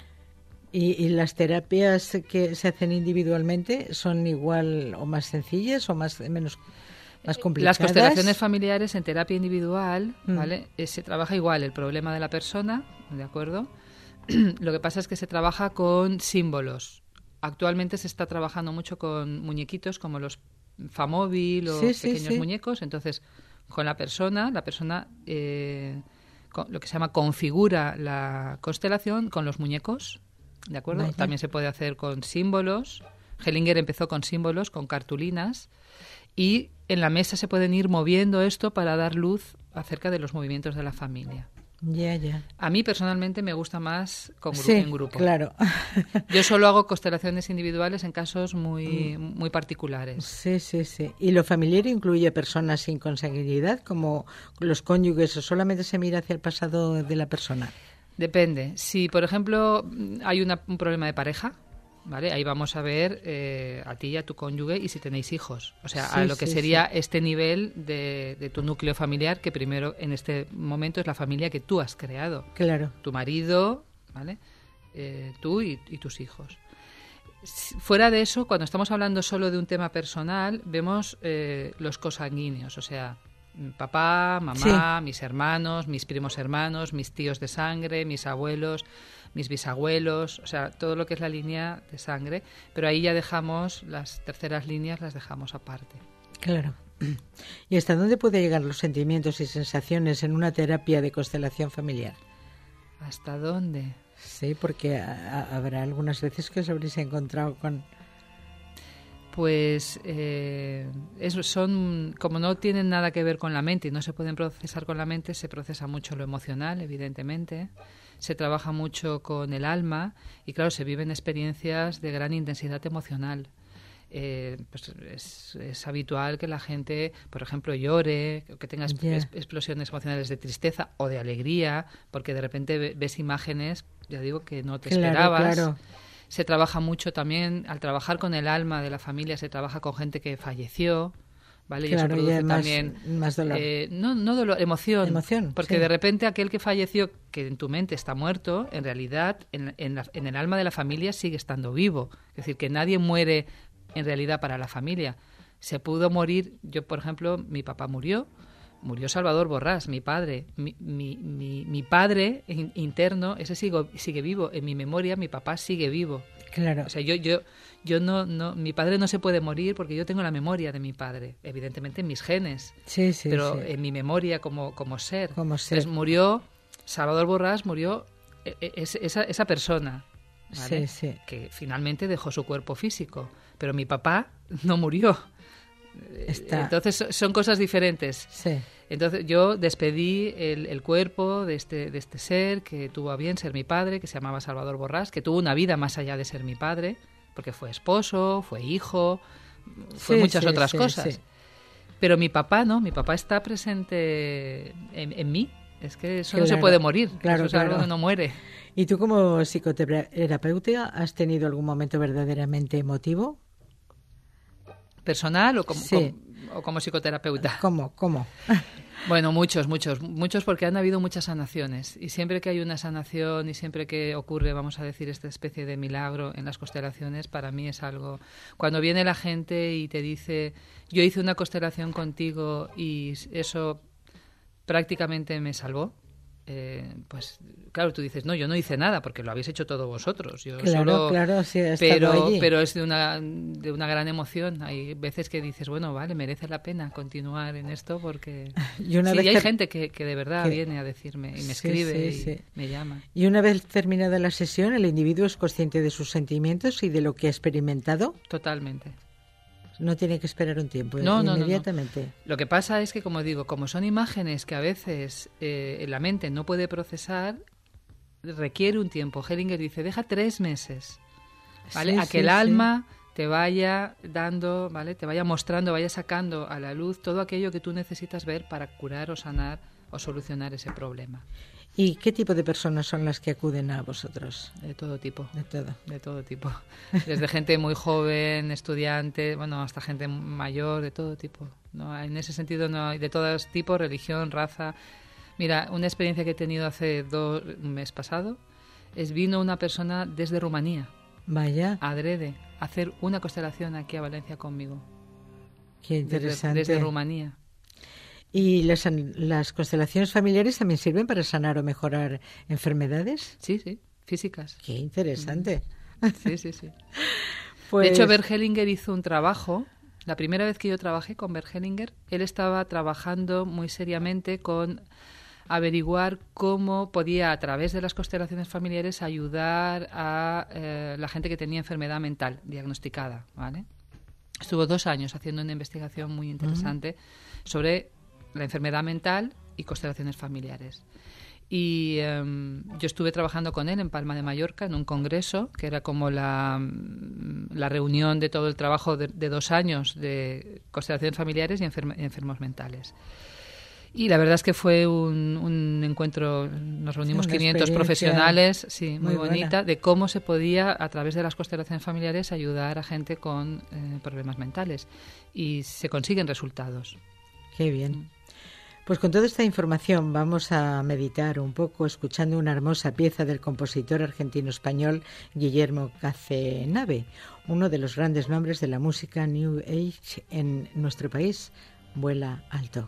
¿Y, ¿Y las terapias que se hacen individualmente son igual o más sencillas o más menos más complicadas? Las constelaciones familiares en terapia individual, mm. ¿vale? Eh, se trabaja igual el problema de la persona, ¿de acuerdo? Lo que pasa es que se trabaja con símbolos. Actualmente se está trabajando mucho con muñequitos como los Famóvil o sí, sí, pequeños sí. muñecos. Entonces, con la persona, la persona eh, con, lo que se llama configura la constelación con los muñecos. ¿De acuerdo? Vaya. También se puede hacer con símbolos. Hellinger empezó con símbolos, con cartulinas. Y en la mesa se pueden ir moviendo esto para dar luz acerca de los movimientos de la familia. Ya, ya. A mí personalmente me gusta más con gru- Sí, en grupo. claro. Yo solo hago constelaciones individuales en casos muy, muy particulares. Sí, sí, sí. ¿Y lo familiar incluye personas sin consanguinidad, como los cónyuges, o solamente se mira hacia el pasado de la persona? Depende. Si, por ejemplo, hay una, un problema de pareja, ¿vale? Ahí vamos a ver eh, a ti y a tu cónyuge y si tenéis hijos. O sea, Sí, a lo que sí, sería sí. este nivel de, de tu núcleo familiar, que primero en este momento es la familia que tú has creado. Claro. Tu marido, ¿vale? Eh, tú y, y tus hijos. Si- Fuera de eso, cuando estamos hablando solo de un tema personal, vemos eh, los cosanguíneos, o sea, mi papá, mamá, mis hermanos, mis primos hermanos, mis tíos de sangre, mis abuelos, mis bisabuelos, o sea, todo lo que es la línea de sangre, pero ahí ya dejamos las terceras líneas, las dejamos aparte. Claro. ¿Y hasta dónde pueden llegar los sentimientos y sensaciones en una terapia de constelación familiar? ¿Hasta dónde? Sí, porque a- a- habrá algunas veces que os habréis encontrado con... Pues eh, eso son, como no tienen nada que ver con la mente y no se pueden procesar con la mente, se procesa mucho lo emocional, evidentemente, se trabaja mucho con el alma y claro, se viven experiencias de gran intensidad emocional. Eh, pues es, es habitual que la gente, por ejemplo, llore, que tenga es- Ya. es- explosiones emocionales de tristeza o de alegría, porque de repente ve- ves imágenes, ya digo, que no te Claro, esperabas. claro. Se trabaja mucho también, al trabajar con el alma de la familia, se trabaja con gente que falleció, ¿vale? Claro, y eso y produce además también... más dolor. eh, no, no dolor, emoción. Emoción, Porque sí. de repente aquel que falleció, que en tu mente está muerto, en realidad en, en, la- en el alma de la familia sigue estando vivo. Es decir, que nadie muere en realidad para la familia. Se pudo morir, yo por ejemplo, mi papá murió, murió Salvador Borrás, mi padre. Mi, mi, mi, mi padre in- interno, ese sigo, sigue vivo. En mi memoria, mi papá sigue vivo. Claro. O sea, yo, yo, yo no, no, mi padre no se puede morir porque yo tengo la memoria de mi padre, evidentemente en mis genes, Sí, sí, pero sí. en mi memoria como, como ser. Como ser. Entonces murió, Salvador Borrás murió eh, eh, es- esa, esa persona, ¿vale? Sí, sí. Que finalmente dejó su cuerpo físico, pero mi papá no murió. Eh, Está- Entonces so- son cosas diferentes. Sí. Entonces yo despedí el, el cuerpo de este, de este ser que tuvo a bien ser mi padre, que se llamaba Salvador Borrás, que tuvo una vida más allá de ser mi padre, porque fue esposo, fue hijo, fue Sí, muchas sí, otras sí, cosas. sí. Pero mi papá no, mi papá está presente en, en mí. Es que eso no se Claro, puede morir, claro, eso es algo claro. que no muere. ¿Y tú como psicoterapeuta has tenido algún momento verdaderamente emotivo? ¿Personal o como, Sí. como- o como psicoterapeuta? ¿Cómo? ¿Cómo? Bueno, muchos, muchos, muchos porque han habido muchas sanaciones y siempre que hay una sanación y siempre que ocurre, vamos a decir, esta especie de milagro en las constelaciones, para mí es algo... Cuando viene la gente y te dice, yo hice una constelación contigo y eso prácticamente me salvó, Eh, pues claro, tú dices, no, yo no hice nada porque lo habéis hecho todos vosotros. Yo claro, solo... claro, sí, he pero, estado allí. pero es de una, de una gran emoción. Hay veces que dices, bueno, vale, merece la pena continuar en esto porque... Y una sí, vez y hay ter- gente que, que de verdad que- viene a decirme y me Sí, escribe sí, y sí. me llama. Y una vez terminada la sesión, el individuo es consciente de sus sentimientos y de lo que ha experimentado. Totalmente. No tiene que esperar un tiempo, No, no, no, no. inmediatamente. Lo que pasa es que, como digo, como son imágenes que a veces eh, la mente no puede procesar, requiere un tiempo. Hellinger dice, deja tres meses, ¿vale? Sí, a que sí, el sí. alma te vaya dando, ¿vale? Te vaya mostrando, vaya sacando a la luz todo aquello que tú necesitas ver para curar o sanar o solucionar ese problema. ¿Y qué tipo de personas son las que acuden a vosotros? De todo tipo. De todo. De todo tipo. Desde gente muy joven, estudiante, bueno, hasta gente mayor, de todo tipo. No, en ese sentido no hay de todos tipos, religión, raza. Mira, una experiencia que he tenido hace dos, un mes pasado, es vino una persona desde Rumanía, Vaya, adrede, a hacer una constelación aquí a Valencia conmigo. qué Desde, interesante. desde Rumanía. ¿Y las, las constelaciones familiares también sirven para sanar o mejorar enfermedades? Sí, sí, físicas. Qué interesante. Sí, sí, sí. Pues, De hecho, Bert Hellinger hizo un trabajo. La primera vez que yo trabajé con Bert Hellinger, él estaba trabajando muy seriamente con averiguar cómo podía, a través de las constelaciones familiares, ayudar a eh, la gente que tenía enfermedad mental diagnosticada, ¿vale? Estuvo dos años haciendo una investigación muy interesante uh-huh. sobre la enfermedad mental y constelaciones familiares. Y um, yo estuve trabajando con él en Palma de Mallorca en un congreso que era como la, la reunión de todo el trabajo de, de dos años de constelaciones familiares y enferma, enfermos mentales. Y la verdad es que fue un, un encuentro, nos reunimos Una quinientos profesionales, sí, muy, muy bonita, buena. de cómo se podía, a través de las constelaciones familiares, ayudar a gente con eh, problemas mentales. Y se consiguen resultados. Qué bien. Pues con toda esta información vamos a meditar un poco escuchando una hermosa pieza del compositor argentino-español Guillermo Cazenave, uno de los grandes nombres de la música New Age en nuestro país. Vuela alto.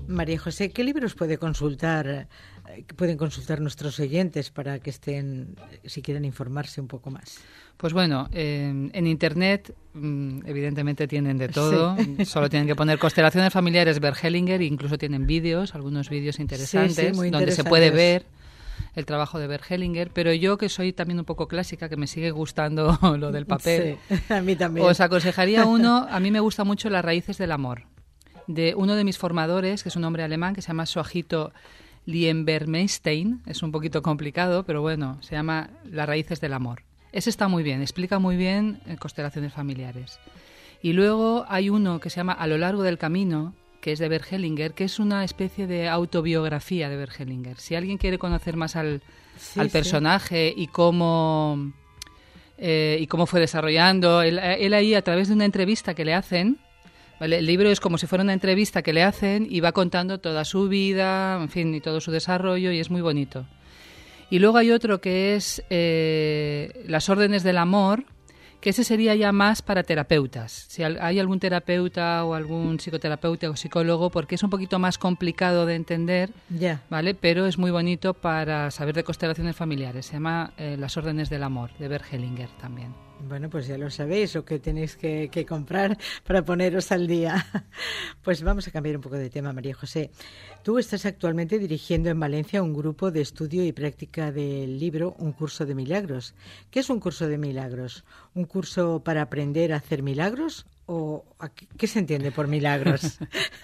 María José, ¿qué libros puede consultar, pueden consultar nuestros oyentes para que estén, si quieren informarse un poco más? Pues bueno, eh, en Internet evidentemente tienen de todo. Sí. Solo tienen que poner Constelaciones Familiares Bert Hellinger, incluso tienen vídeos, algunos vídeos interesantes, sí, sí, muy donde se puede ver el trabajo de Bert Hellinger. Pero yo, que soy también un poco clásica, que me sigue gustando lo del papel, sí, a mí también. Os aconsejaría uno. A mí me gusta mucho Las raíces del amor, de uno de mis formadores, que es un hombre alemán, que se llama Sohito Lienbermeistein. Es un poquito complicado, pero bueno, se llama Las raíces del amor. Ese está muy bien, explica muy bien constelaciones familiares. Y luego hay uno que se llama A lo largo del camino, que es de Bert Hellinger, que es una especie de autobiografía de Bert Hellinger. Si alguien quiere conocer más al, sí, al personaje sí. y cómo eh, y cómo fue desarrollando, él, él ahí a través de una entrevista que le hacen, ¿vale? El libro es como si fuera una entrevista que le hacen y va contando toda su vida, en fin, y todo su desarrollo, y es muy bonito. Y luego hay otro que es eh, Las órdenes del amor, que ese sería ya más para terapeutas. Si hay algún terapeuta o algún psicoterapeuta o psicólogo, porque es un poquito más complicado de entender, yeah. ¿vale? Pero es muy bonito para saber de constelaciones familiares. Se llama eh, Las órdenes del amor, de Bert Hellinger también. Bueno, pues ya lo sabéis, lo que tenéis que, que comprar para poneros al día. Pues vamos a cambiar un poco de tema, María José. Tú estás actualmente dirigiendo en Valencia un grupo de estudio y práctica del libro Un curso de milagros. ¿Qué es un curso de milagros? ¿Un curso para aprender a hacer milagros? ¿O qué se entiende por milagros?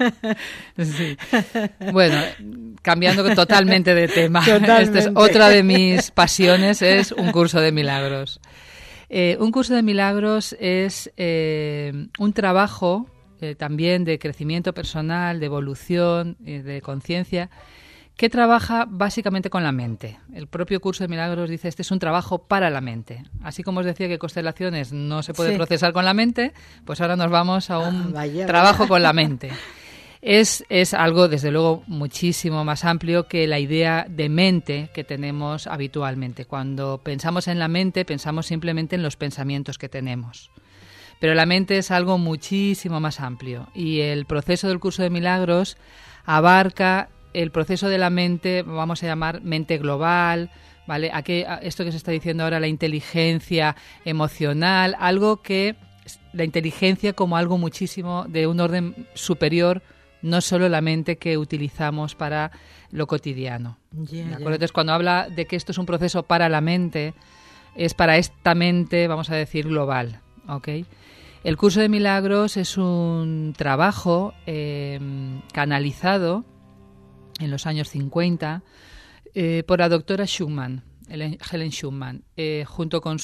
Sí. Bueno, cambiando totalmente de tema. Totalmente. Esta es otra de mis pasiones, es un curso de milagros. Eh, un curso de milagros es eh, un trabajo eh, también de crecimiento personal, de evolución, eh, de conciencia, que trabaja básicamente con la mente. El propio curso de milagros dice, este es un trabajo para la mente. Así como os decía que constelaciones no se puede sí. procesar con la mente, pues ahora nos vamos a un ah, vaya, trabajo vaya. con la mente. Es, es algo, desde luego, muchísimo más amplio que la idea de mente que tenemos habitualmente. Cuando pensamos en la mente, pensamos simplemente en los pensamientos que tenemos. Pero la mente es algo muchísimo más amplio. Y el proceso del curso de milagros abarca el proceso de la mente, vamos a llamar mente global, ¿vale? Aquí, esto que se está diciendo ahora, la inteligencia emocional, algo que... La inteligencia como algo muchísimo de un orden superior, no solo la mente que utilizamos para lo cotidiano. Yeah, ¿de acuerdo? yeah. Entonces, cuando habla de que esto es un proceso para la mente, es para esta mente, vamos a decir, global. ¿Okay? El curso de milagros es un trabajo eh, canalizado en los años cincuenta eh, por la doctora Schumann, Helen Schumann, eh, junto con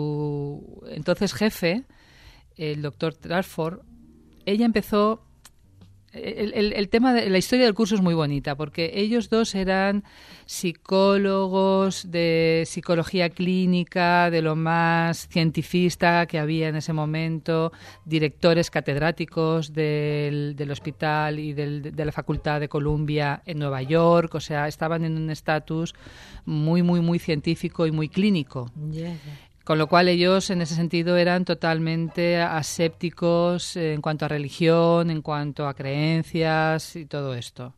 su entonces jefe, el doctor Trafford. Ella empezó... El, el, el tema de la historia del curso es muy bonita porque ellos dos eran psicólogos de psicología clínica, de lo más cientifista que había en ese momento, directores catedráticos del, del hospital y del, de la Facultad de Columbia en Nueva York, o sea, estaban en un estatus muy, muy, muy científico y muy clínico. Yeah. Con lo cual ellos en ese sentido eran totalmente asépticos en cuanto a religión, en cuanto a creencias y todo esto.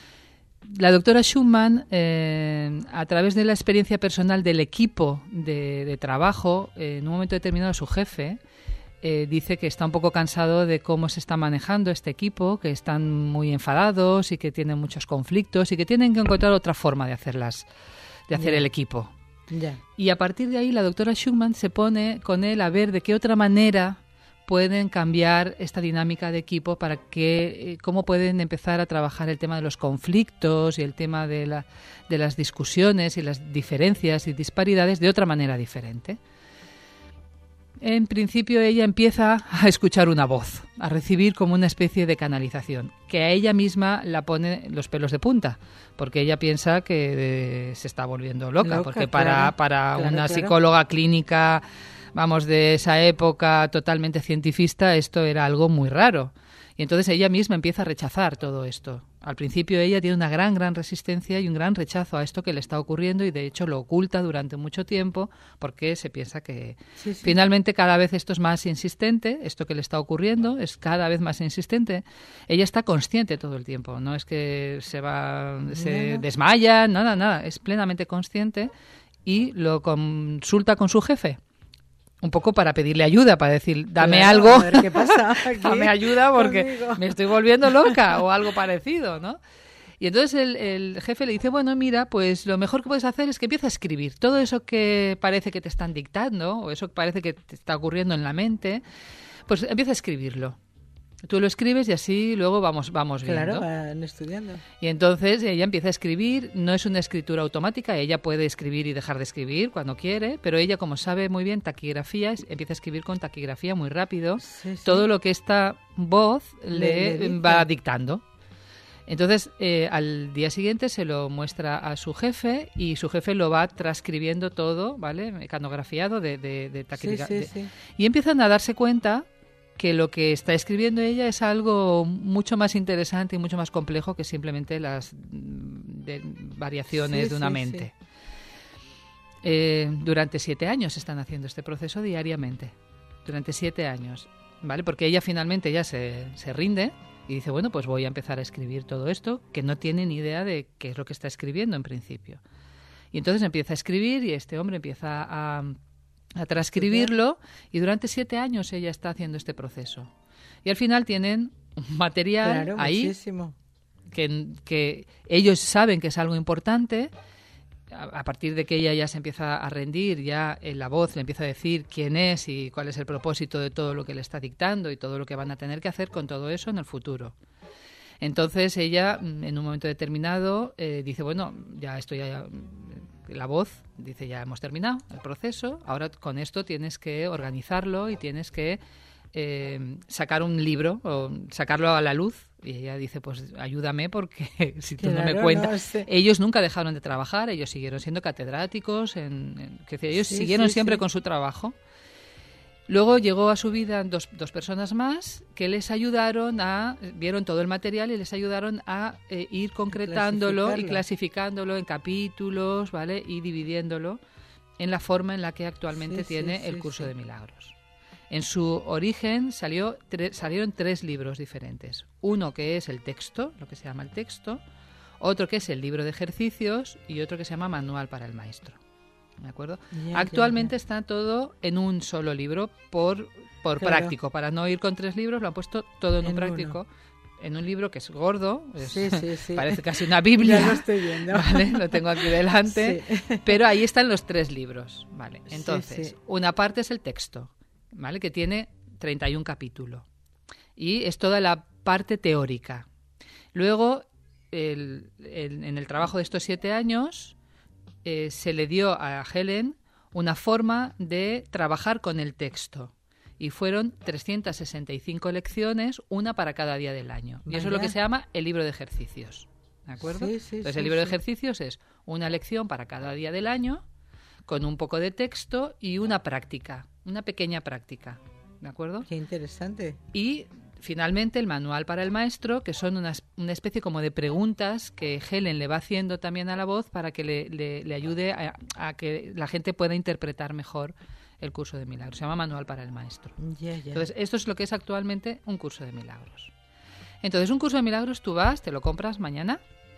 La doctora Schumann, eh, a través de la experiencia personal del equipo de, de trabajo, eh, en un momento determinado su jefe eh, dice que está un poco cansado de cómo se está manejando este equipo, que están muy enfadados y que tienen muchos conflictos y que tienen que encontrar otra forma de hacerlas, de hacer yeah. el equipo. Yeah. Y a partir de ahí la doctora Schumann se pone con él a ver de qué otra manera pueden cambiar esta dinámica de equipo para que, eh, cómo pueden empezar a trabajar el tema de los conflictos y el tema de, la, de las discusiones y las diferencias y disparidades de otra manera diferente. En principio ella empieza a escuchar una voz, a recibir como una especie de canalización, que a ella misma la pone los pelos de punta, porque ella piensa que eh, se está volviendo loca, loca porque claro, para, para claro, una claro. psicóloga clínica, vamos, de esa época totalmente cientifista, esto era algo muy raro. Y entonces ella misma empieza a rechazar todo esto. Al principio ella tiene una gran, gran resistencia y un gran rechazo a esto que le está ocurriendo y de hecho lo oculta durante mucho tiempo porque se piensa que sí, sí. Finalmente cada vez esto es más insistente, esto que le está ocurriendo es cada vez más insistente. Ella está consciente todo el tiempo, no es que se va, se desmaya, nada, nada, es plenamente consciente y lo consulta con su jefe. Un poco para pedirle ayuda, para decir, dame claro, algo, a ver qué pasa aquí dame ayuda porque conmigo. Me estoy volviendo loca o algo parecido, ¿no? Y entonces el, el jefe le dice, bueno, mira, pues lo mejor que puedes hacer es que empieces a escribir. Todo eso que parece que te están dictando o eso que parece que te está ocurriendo en la mente, pues empieza a escribirlo. Tú lo escribes y así luego vamos, vamos viendo. Claro, van estudiando. Y entonces ella empieza a escribir, no es una escritura automática, ella puede escribir y dejar de escribir cuando quiere, pero ella como sabe muy bien taquigrafía, empieza a escribir con taquigrafía muy rápido, sí, sí. Todo lo que esta voz le, le va dictando. Entonces eh, al día siguiente se lo muestra a su jefe y su jefe lo va transcribiendo todo, ¿vale? Mecanografiado de, de, de taquigrafía. Sí, sí, sí. Y empiezan a darse cuenta que lo que está escribiendo ella es algo mucho más interesante y mucho más complejo que simplemente las de variaciones sí, de una sí, mente. Sí. Eh, durante siete años están haciendo este proceso diariamente. Durante siete años, ¿vale? Porque ella finalmente ya se, se rinde y dice, bueno, pues voy a empezar a escribir todo esto, que no tiene ni idea de qué es lo que está escribiendo en principio. Y entonces empieza a escribir y este hombre empieza a... a transcribirlo y durante siete años ella está haciendo este proceso. Y al final tienen un material claro, ahí muchísimo. Que, que ellos saben que es algo importante. A, a partir de que ella ya se empieza a rendir, ya en la voz le empieza a decir quién es y cuál es el propósito de todo lo que le está dictando y todo lo que van a tener que hacer con todo eso en el futuro. Entonces ella, en un momento determinado, eh, dice, bueno, ya estoy... Ya, la voz dice, ya hemos terminado el proceso, ahora con esto tienes que organizarlo y tienes que eh, sacar un libro o sacarlo a la luz. Y ella dice, pues ayúdame porque si tú claro, no me cuentas... No sé. Ellos nunca dejaron de trabajar, ellos siguieron siendo catedráticos, en, en, que ellos sí, siguieron sí, siempre sí. con su trabajo. Luego llegó a su vida dos, dos personas más que les ayudaron a, vieron todo el material y les ayudaron a eh, ir concretándolo y clasificándolo en capítulos, ¿vale? Y dividiéndolo en la forma en la que actualmente sí, tiene sí, el curso sí. de milagros. En su origen salió tre- salieron tres libros diferentes. Uno que es el texto, lo que se llama el texto, otro que es el libro de ejercicios y otro que se llama Manual para el Maestro. ¿De acuerdo? Ya, Actualmente ya, ya. está todo en un solo libro por, por claro. práctico. Para no ir con tres libros, lo han puesto todo en, en un práctico. Uno. En un libro que es gordo, es, sí, sí, sí. parece casi una Biblia. Ya lo estoy viendo. ¿Vale? Lo tengo aquí delante. Sí. Pero ahí están los tres libros. ¿Vale? Entonces, sí, sí. una parte es el texto, ¿vale? Que tiene treinta y un capítulos. Y es toda la parte teórica. Luego, el, el, en el trabajo de estos siete años... Eh, se le dio a Helen una forma de trabajar con el texto y fueron trescientas sesenta y cinco lecciones, una para cada día del año. Vaya. Y eso es lo que se llama el libro de ejercicios. ¿De acuerdo? Sí, sí, Entonces sí, el libro sí. de ejercicios es una lección para cada día del año con un poco de texto y una práctica, una pequeña práctica. ¿De acuerdo? Qué interesante. Y finalmente el manual para el maestro, que son unas, una especie como de preguntas que Helen le va haciendo también a la voz para que le, le, le ayude a, a que la gente pueda interpretar mejor el curso de milagros. Se llama Manual para el Maestro. Yeah, yeah. Entonces, esto es lo que es actualmente un curso de milagros. Entonces, un curso de milagros, tú vas, te lo compras mañana,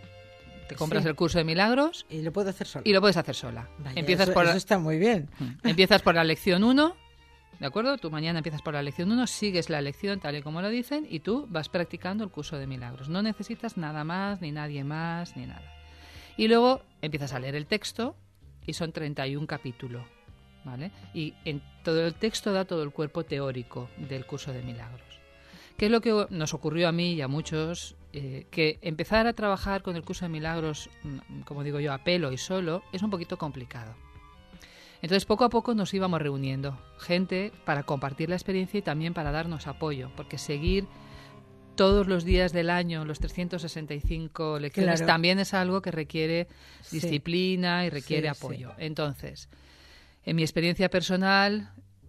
te compras sí. el curso de milagros... Y lo puedo hacer sola. Y lo puedes hacer sola. Vaya, empiezas eso, por eso está muy bien. Empiezas por la lección uno... ¿De acuerdo? Tú mañana empiezas por la lección uno, sigues la lección tal y como lo dicen y tú vas practicando el curso de milagros. No necesitas nada más, ni nadie más, ni nada. Y luego empiezas a leer el texto y son treinta y un capítulos, ¿vale? Y en todo el texto da todo el cuerpo teórico del curso de milagros. ¿Qué es lo que nos ocurrió a mí y a muchos? Eh, que empezar a trabajar con el curso de milagros, como digo yo, a pelo y solo, es un poquito complicado. Entonces, poco a poco nos íbamos reuniendo gente para compartir la experiencia y también para darnos apoyo, porque seguir todos los días del año, los trescientas sesenta y cinco lecciones, claro. también es algo que requiere sí. disciplina y requiere sí, apoyo. Sí. Entonces, en mi experiencia personal,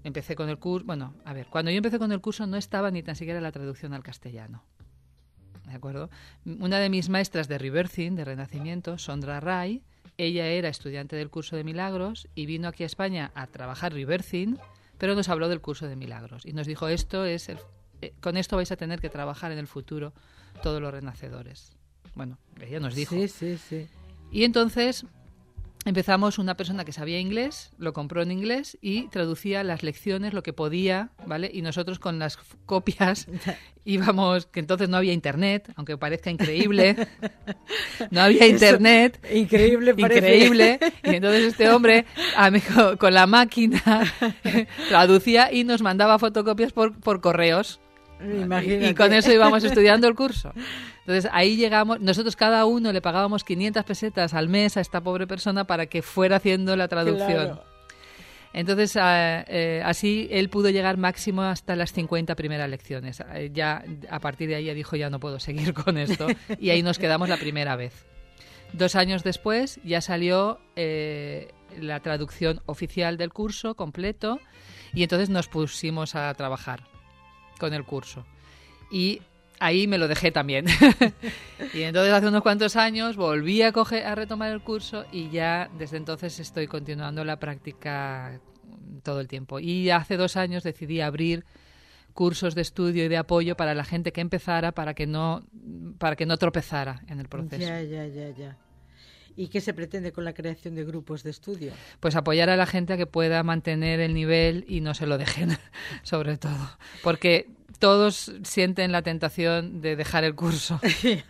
empecé con el curso... Bueno, a ver, cuando yo empecé con el curso no estaba ni tan siquiera la traducción al castellano. ¿De acuerdo? Una de mis maestras de Rebirthing, de Renacimiento, Sondra Ray, ella era estudiante del curso de Milagros y vino aquí a España a trabajar Rebirthing, pero nos habló del curso de Milagros y nos dijo, esto es el, eh, con esto vais a tener que trabajar en el futuro todos los renacedores. Bueno, ella nos dijo. Sí, sí, sí. Y entonces empezamos, una persona que sabía inglés, lo compró en inglés y traducía las lecciones, lo que podía, ¿vale? Y nosotros con las f- copias íbamos, que entonces no había internet, aunque parezca increíble, no había internet. Eso, increíble parece. Increíble. Y entonces este hombre a mí, con la máquina traducía y nos mandaba fotocopias por, por correos. Imagínate. Y con eso íbamos estudiando el curso. Entonces ahí llegamos, nosotros cada uno le pagábamos quinientas pesetas al mes a esta pobre persona para que fuera haciendo la traducción. Claro. Entonces eh, eh, así él pudo llegar máximo hasta las cincuenta primeras lecciones. Eh, ya a partir de ahí ya dijo, ya no puedo seguir con esto, y ahí nos quedamos la primera vez. Dos años después ya salió eh, la traducción oficial del curso completo y entonces nos pusimos a trabajar con el curso. Y ahí me lo dejé también. Y entonces hace unos cuantos años volví a, coger, a retomar el curso y ya desde entonces estoy continuando la práctica todo el tiempo. Y hace dos años decidí abrir cursos de estudio y de apoyo para la gente que empezara, para que no, para que no tropezara en el proceso. Ya, ya, ya, ya. ¿Y qué se pretende con la creación de grupos de estudio? Pues apoyar a la gente a que pueda mantener el nivel y no se lo dejen, sobre todo. Porque todos sienten la tentación de dejar el curso.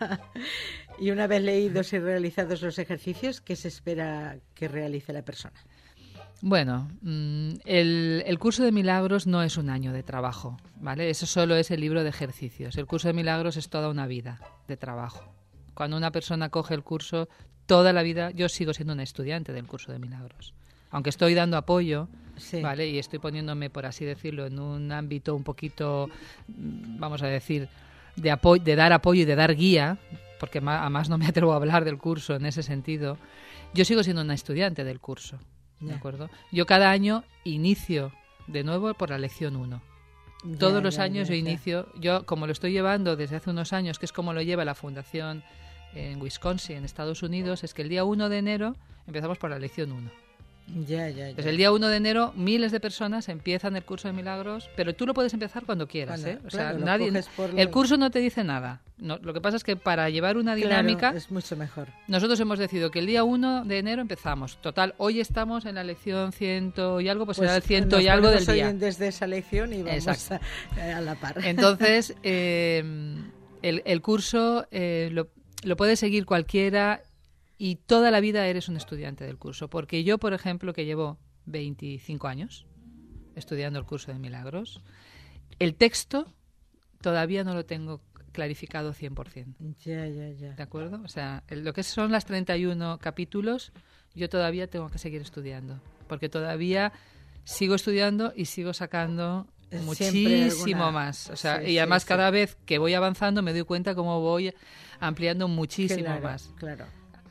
Y una vez leídos y realizados los ejercicios, ¿qué se espera que realice la persona? Bueno, el, el curso de Milagros no es un año de trabajo, ¿vale? Eso solo es el libro de ejercicios. El curso de Milagros es toda una vida de trabajo. Cuando una persona coge el curso, toda la vida, yo sigo siendo una estudiante del curso de Milagros. Aunque estoy dando apoyo, sí, ¿vale? Y estoy poniéndome, por así decirlo, en un ámbito un poquito, vamos a decir, de, apo- de dar apoyo y de dar guía, porque más, además no me atrevo a hablar del curso en ese sentido. Yo sigo siendo una estudiante del curso, ¿de yeah. acuerdo? Yo cada año inicio de nuevo por la lección uno. Todos yeah, los yeah, años yeah, yo inicio, yeah. yo como lo estoy llevando desde hace unos años, que es como lo lleva la Fundación en Wisconsin, en Estados Unidos, es que el día uno de enero empezamos por la lección uno. Ya, ya, ya. Pues el día uno de enero miles de personas empiezan el curso de Milagros, pero tú lo puedes empezar cuando quieras, bueno, ¿eh? O claro, sea, nadie, el lo... curso no te dice nada. No, lo que pasa es que para llevar una dinámica, claro, es mucho mejor. Nosotros hemos decidido que el día uno de enero empezamos. Total, hoy estamos en la lección ciento y algo, pues, pues será el ciento y algo del día. Desde esa lección y vamos a, a la par. Entonces, eh, el, el curso eh, lo, lo puede seguir cualquiera. Y toda la vida eres un estudiante del curso. Porque yo, por ejemplo, que llevo veinticinco años estudiando el curso de Milagros, el texto todavía no lo tengo clarificado cien por ciento. Ya, ya, ya. ¿De acuerdo? O sea, lo que son las treinta y uno capítulos, yo todavía tengo que seguir estudiando. Porque todavía sigo estudiando y sigo sacando muchísimo alguna... más. O sea, sí, y además sí, cada sí. vez que voy avanzando me doy cuenta cómo voy ampliando muchísimo claro, más. Claro.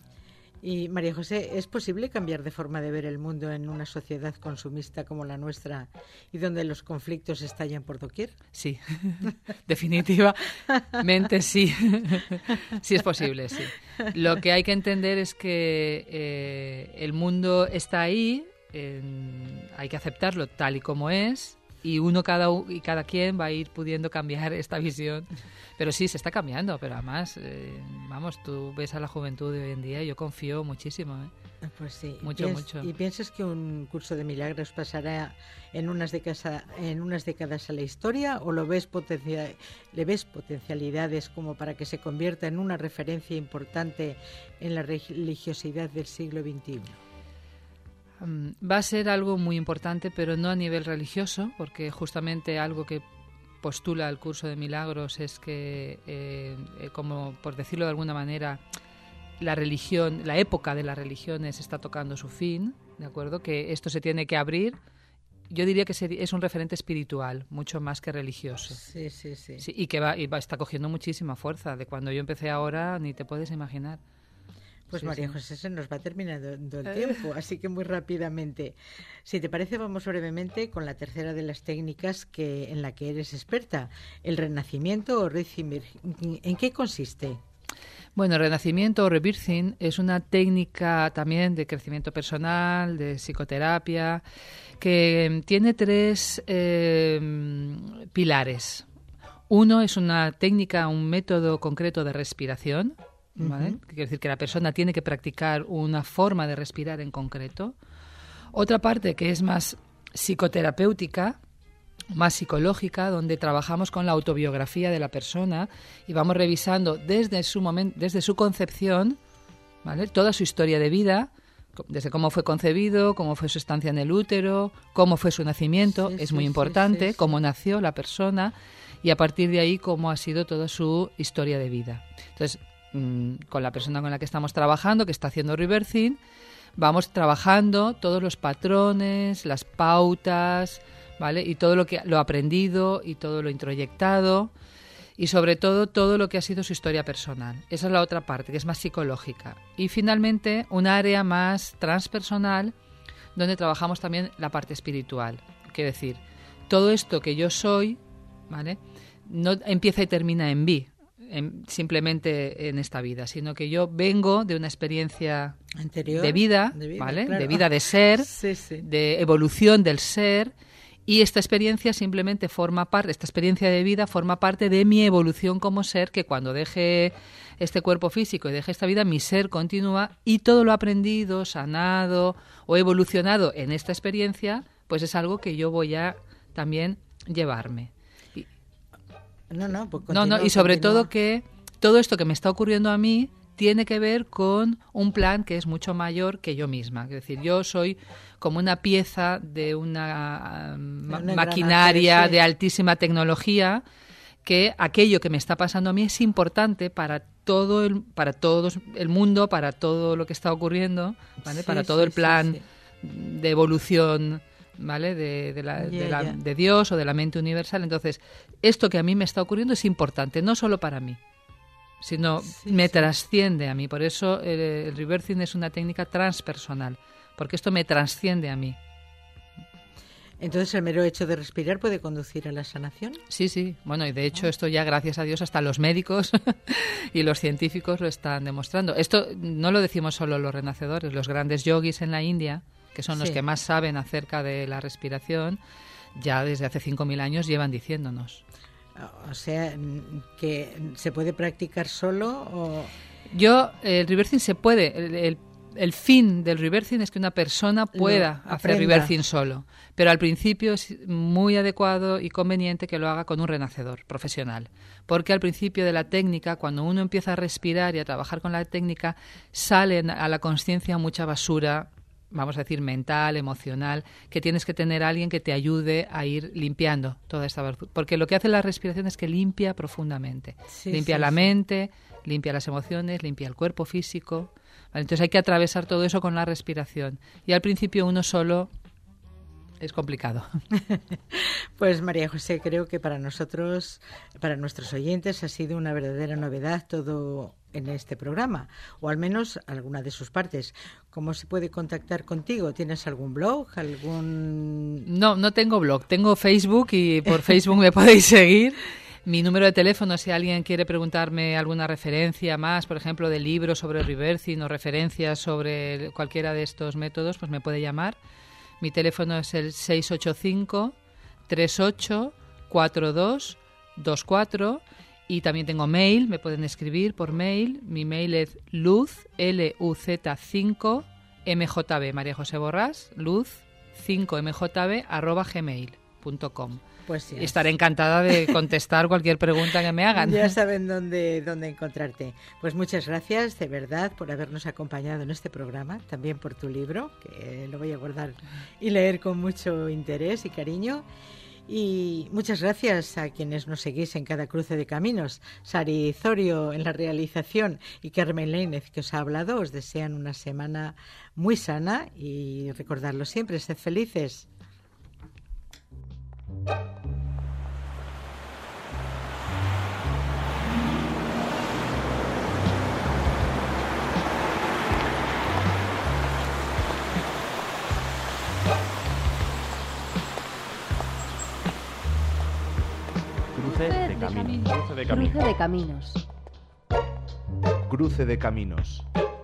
Y María José, ¿es posible cambiar de forma de ver el mundo en una sociedad consumista como la nuestra y donde los conflictos estallan por doquier? Sí, definitivamente sí. Sí es posible, sí. Lo que hay que entender es que eh, el mundo está ahí, eh, hay que aceptarlo tal y como es, y uno cada y cada quien va a ir pudiendo cambiar esta visión. Pero sí, se está cambiando, pero además, eh, vamos, tú ves a la juventud de hoy en día y yo confío muchísimo, ¿eh? Pues sí. Mucho, ¿Y mucho. ¿Y piensas que un curso de Milagros pasará en unas décadas, en unas décadas a la historia o lo ves potencia, le ves potencialidades como para que se convierta en una referencia importante en la religiosidad del siglo veintiuno? Um, va a ser algo muy importante, pero no a nivel religioso, porque justamente algo que postula el curso de Milagros es que, eh, eh, como por decirlo de alguna manera, la religión, la época de las religiones está tocando su fin, ¿de acuerdo? Que esto se tiene que abrir. Yo diría que es un referente espiritual, mucho más que religioso. Sí, sí, sí. sí y que va, y va, está cogiendo muchísima fuerza. De cuando yo empecé ahora, ni te puedes imaginar. Pues sí, María sí. José, se nos va terminando el tiempo, así que muy rápidamente. Si te parece, vamos brevemente con la tercera de las técnicas que en la que eres experta, el renacimiento o rebirthing. ¿En qué consiste? Bueno, el renacimiento o rebirthing es una técnica también de crecimiento personal, de psicoterapia, que tiene tres eh, pilares. Uno es una técnica, un método concreto de respiración, ¿vale? Uh-huh. Quiere decir que la persona tiene que practicar una forma de respirar en concreto. Otra parte que es más psicoterapéutica, más psicológica, donde trabajamos con la autobiografía de la persona y vamos revisando desde su momento, desde su concepción, ¿vale? Toda su historia de vida, desde cómo fue concebido, cómo fue su estancia en el útero, cómo fue su nacimiento, sí, es sí, muy importante, sí, sí, cómo sí. nació la persona y a partir de ahí cómo ha sido toda su historia de vida. Entonces, mmm, con la persona con la que estamos trabajando, que está haciendo rebirthing, vamos trabajando todos los patrones, las pautas, ¿vale? Y todo lo que lo aprendido y todo lo introyectado y sobre todo todo lo que ha sido su historia personal. Esa es la otra parte, que es más psicológica. Y finalmente, un área más transpersonal donde trabajamos también la parte espiritual. Quiere decir, todo esto que yo soy, ¿vale? No empieza y termina en mí, en, simplemente en esta vida, sino que yo vengo de una experiencia anterior de vida, de vida, ¿vale? Claro. De vida de ser, sí, sí. de evolución del ser. Y esta experiencia simplemente forma parte, esta experiencia de vida forma parte de mi evolución como ser, que cuando deje este cuerpo físico y deje esta vida, mi ser continúa y todo lo aprendido, sanado o evolucionado en esta experiencia, pues es algo que yo voy a también llevarme. Y, no, no, pues continúa, no, no, y sobre continúa. todo que todo esto que me está ocurriendo a mí tiene que ver con un plan que es mucho mayor que yo misma. Es decir, yo soy como una pieza de una, uh, ma- una maquinaria sí. de altísima tecnología, que aquello que me está pasando a mí es importante para todo el, para todo el mundo, para todo lo que está ocurriendo, ¿vale? Sí, para todo sí, el plan sí, sí. de evolución, ¿vale? De, de, la, yeah, de, la, yeah. de Dios o de la mente universal. Entonces, esto que a mí me está ocurriendo es importante, no solo para mí, sino sí, me sí. trasciende a mí. Por eso el, el rebirthing es una técnica transpersonal, porque esto me trasciende a mí. Entonces, ¿el mero hecho de respirar puede conducir a la sanación? Sí, sí. Bueno, y de hecho oh. esto ya, gracias a Dios, hasta los médicos y los científicos lo están demostrando. Esto no lo decimos solo los renacedores, los grandes yogis en la India, que son sí. los que más saben acerca de la respiración, ya desde hace cinco mil años llevan diciéndonos. O sea, que se puede practicar solo o... Yo, el rebirthing se puede. El, el, el fin del rebirthing es que una persona pueda no, hacer rebirthing solo. Pero al principio es muy adecuado y conveniente que lo haga con un renacedor profesional. Porque al principio de la técnica, cuando uno empieza a respirar y a trabajar con la técnica, sale a la consciencia mucha basura, vamos a decir, mental, emocional, que tienes que tener a alguien que te ayude a ir limpiando toda esta basura. Porque lo que hace la respiración es que limpia profundamente. Sí, limpia sí, la sí. mente, limpia las emociones, limpia el cuerpo físico. Vale, entonces hay que atravesar todo eso con la respiración. Y al principio uno solo es complicado. Pues María José, creo que para nosotros, para nuestros oyentes, ha sido una verdadera novedad todo en este programa, o al menos alguna de sus partes. ¿Cómo se puede contactar contigo? ¿Tienes algún blog? ¿Algún...? No, no tengo blog. Tengo Facebook y por Facebook me podéis seguir. Mi número de teléfono, si alguien quiere preguntarme alguna referencia más, por ejemplo, de libros sobre rebirthing o referencias sobre cualquiera de estos métodos, pues me puede llamar. Mi teléfono es el seis ocho cinco, tres ocho, cuatro dos dos cuatro y también tengo mail, me pueden escribir por mail. Mi mail es luz, L U Z cinco, M J B, María José Borrás, luz cinco M J B arroba gmail punto com. Pues sí. Estaré encantada de contestar cualquier pregunta que me hagan. Ya saben dónde, dónde encontrarte. Pues muchas gracias, de verdad, por habernos acompañado en este programa, también por tu libro, que lo voy a guardar y leer con mucho interés y cariño. Y muchas gracias a quienes nos seguís en cada cruce de caminos. Sari Zorio en la realización y Carmen Lainez, que os ha hablado. Os desean una semana muy sana y recordarlo siempre, sed felices. caminos. Cruce de caminos. Cruce de caminos. Cruce de caminos.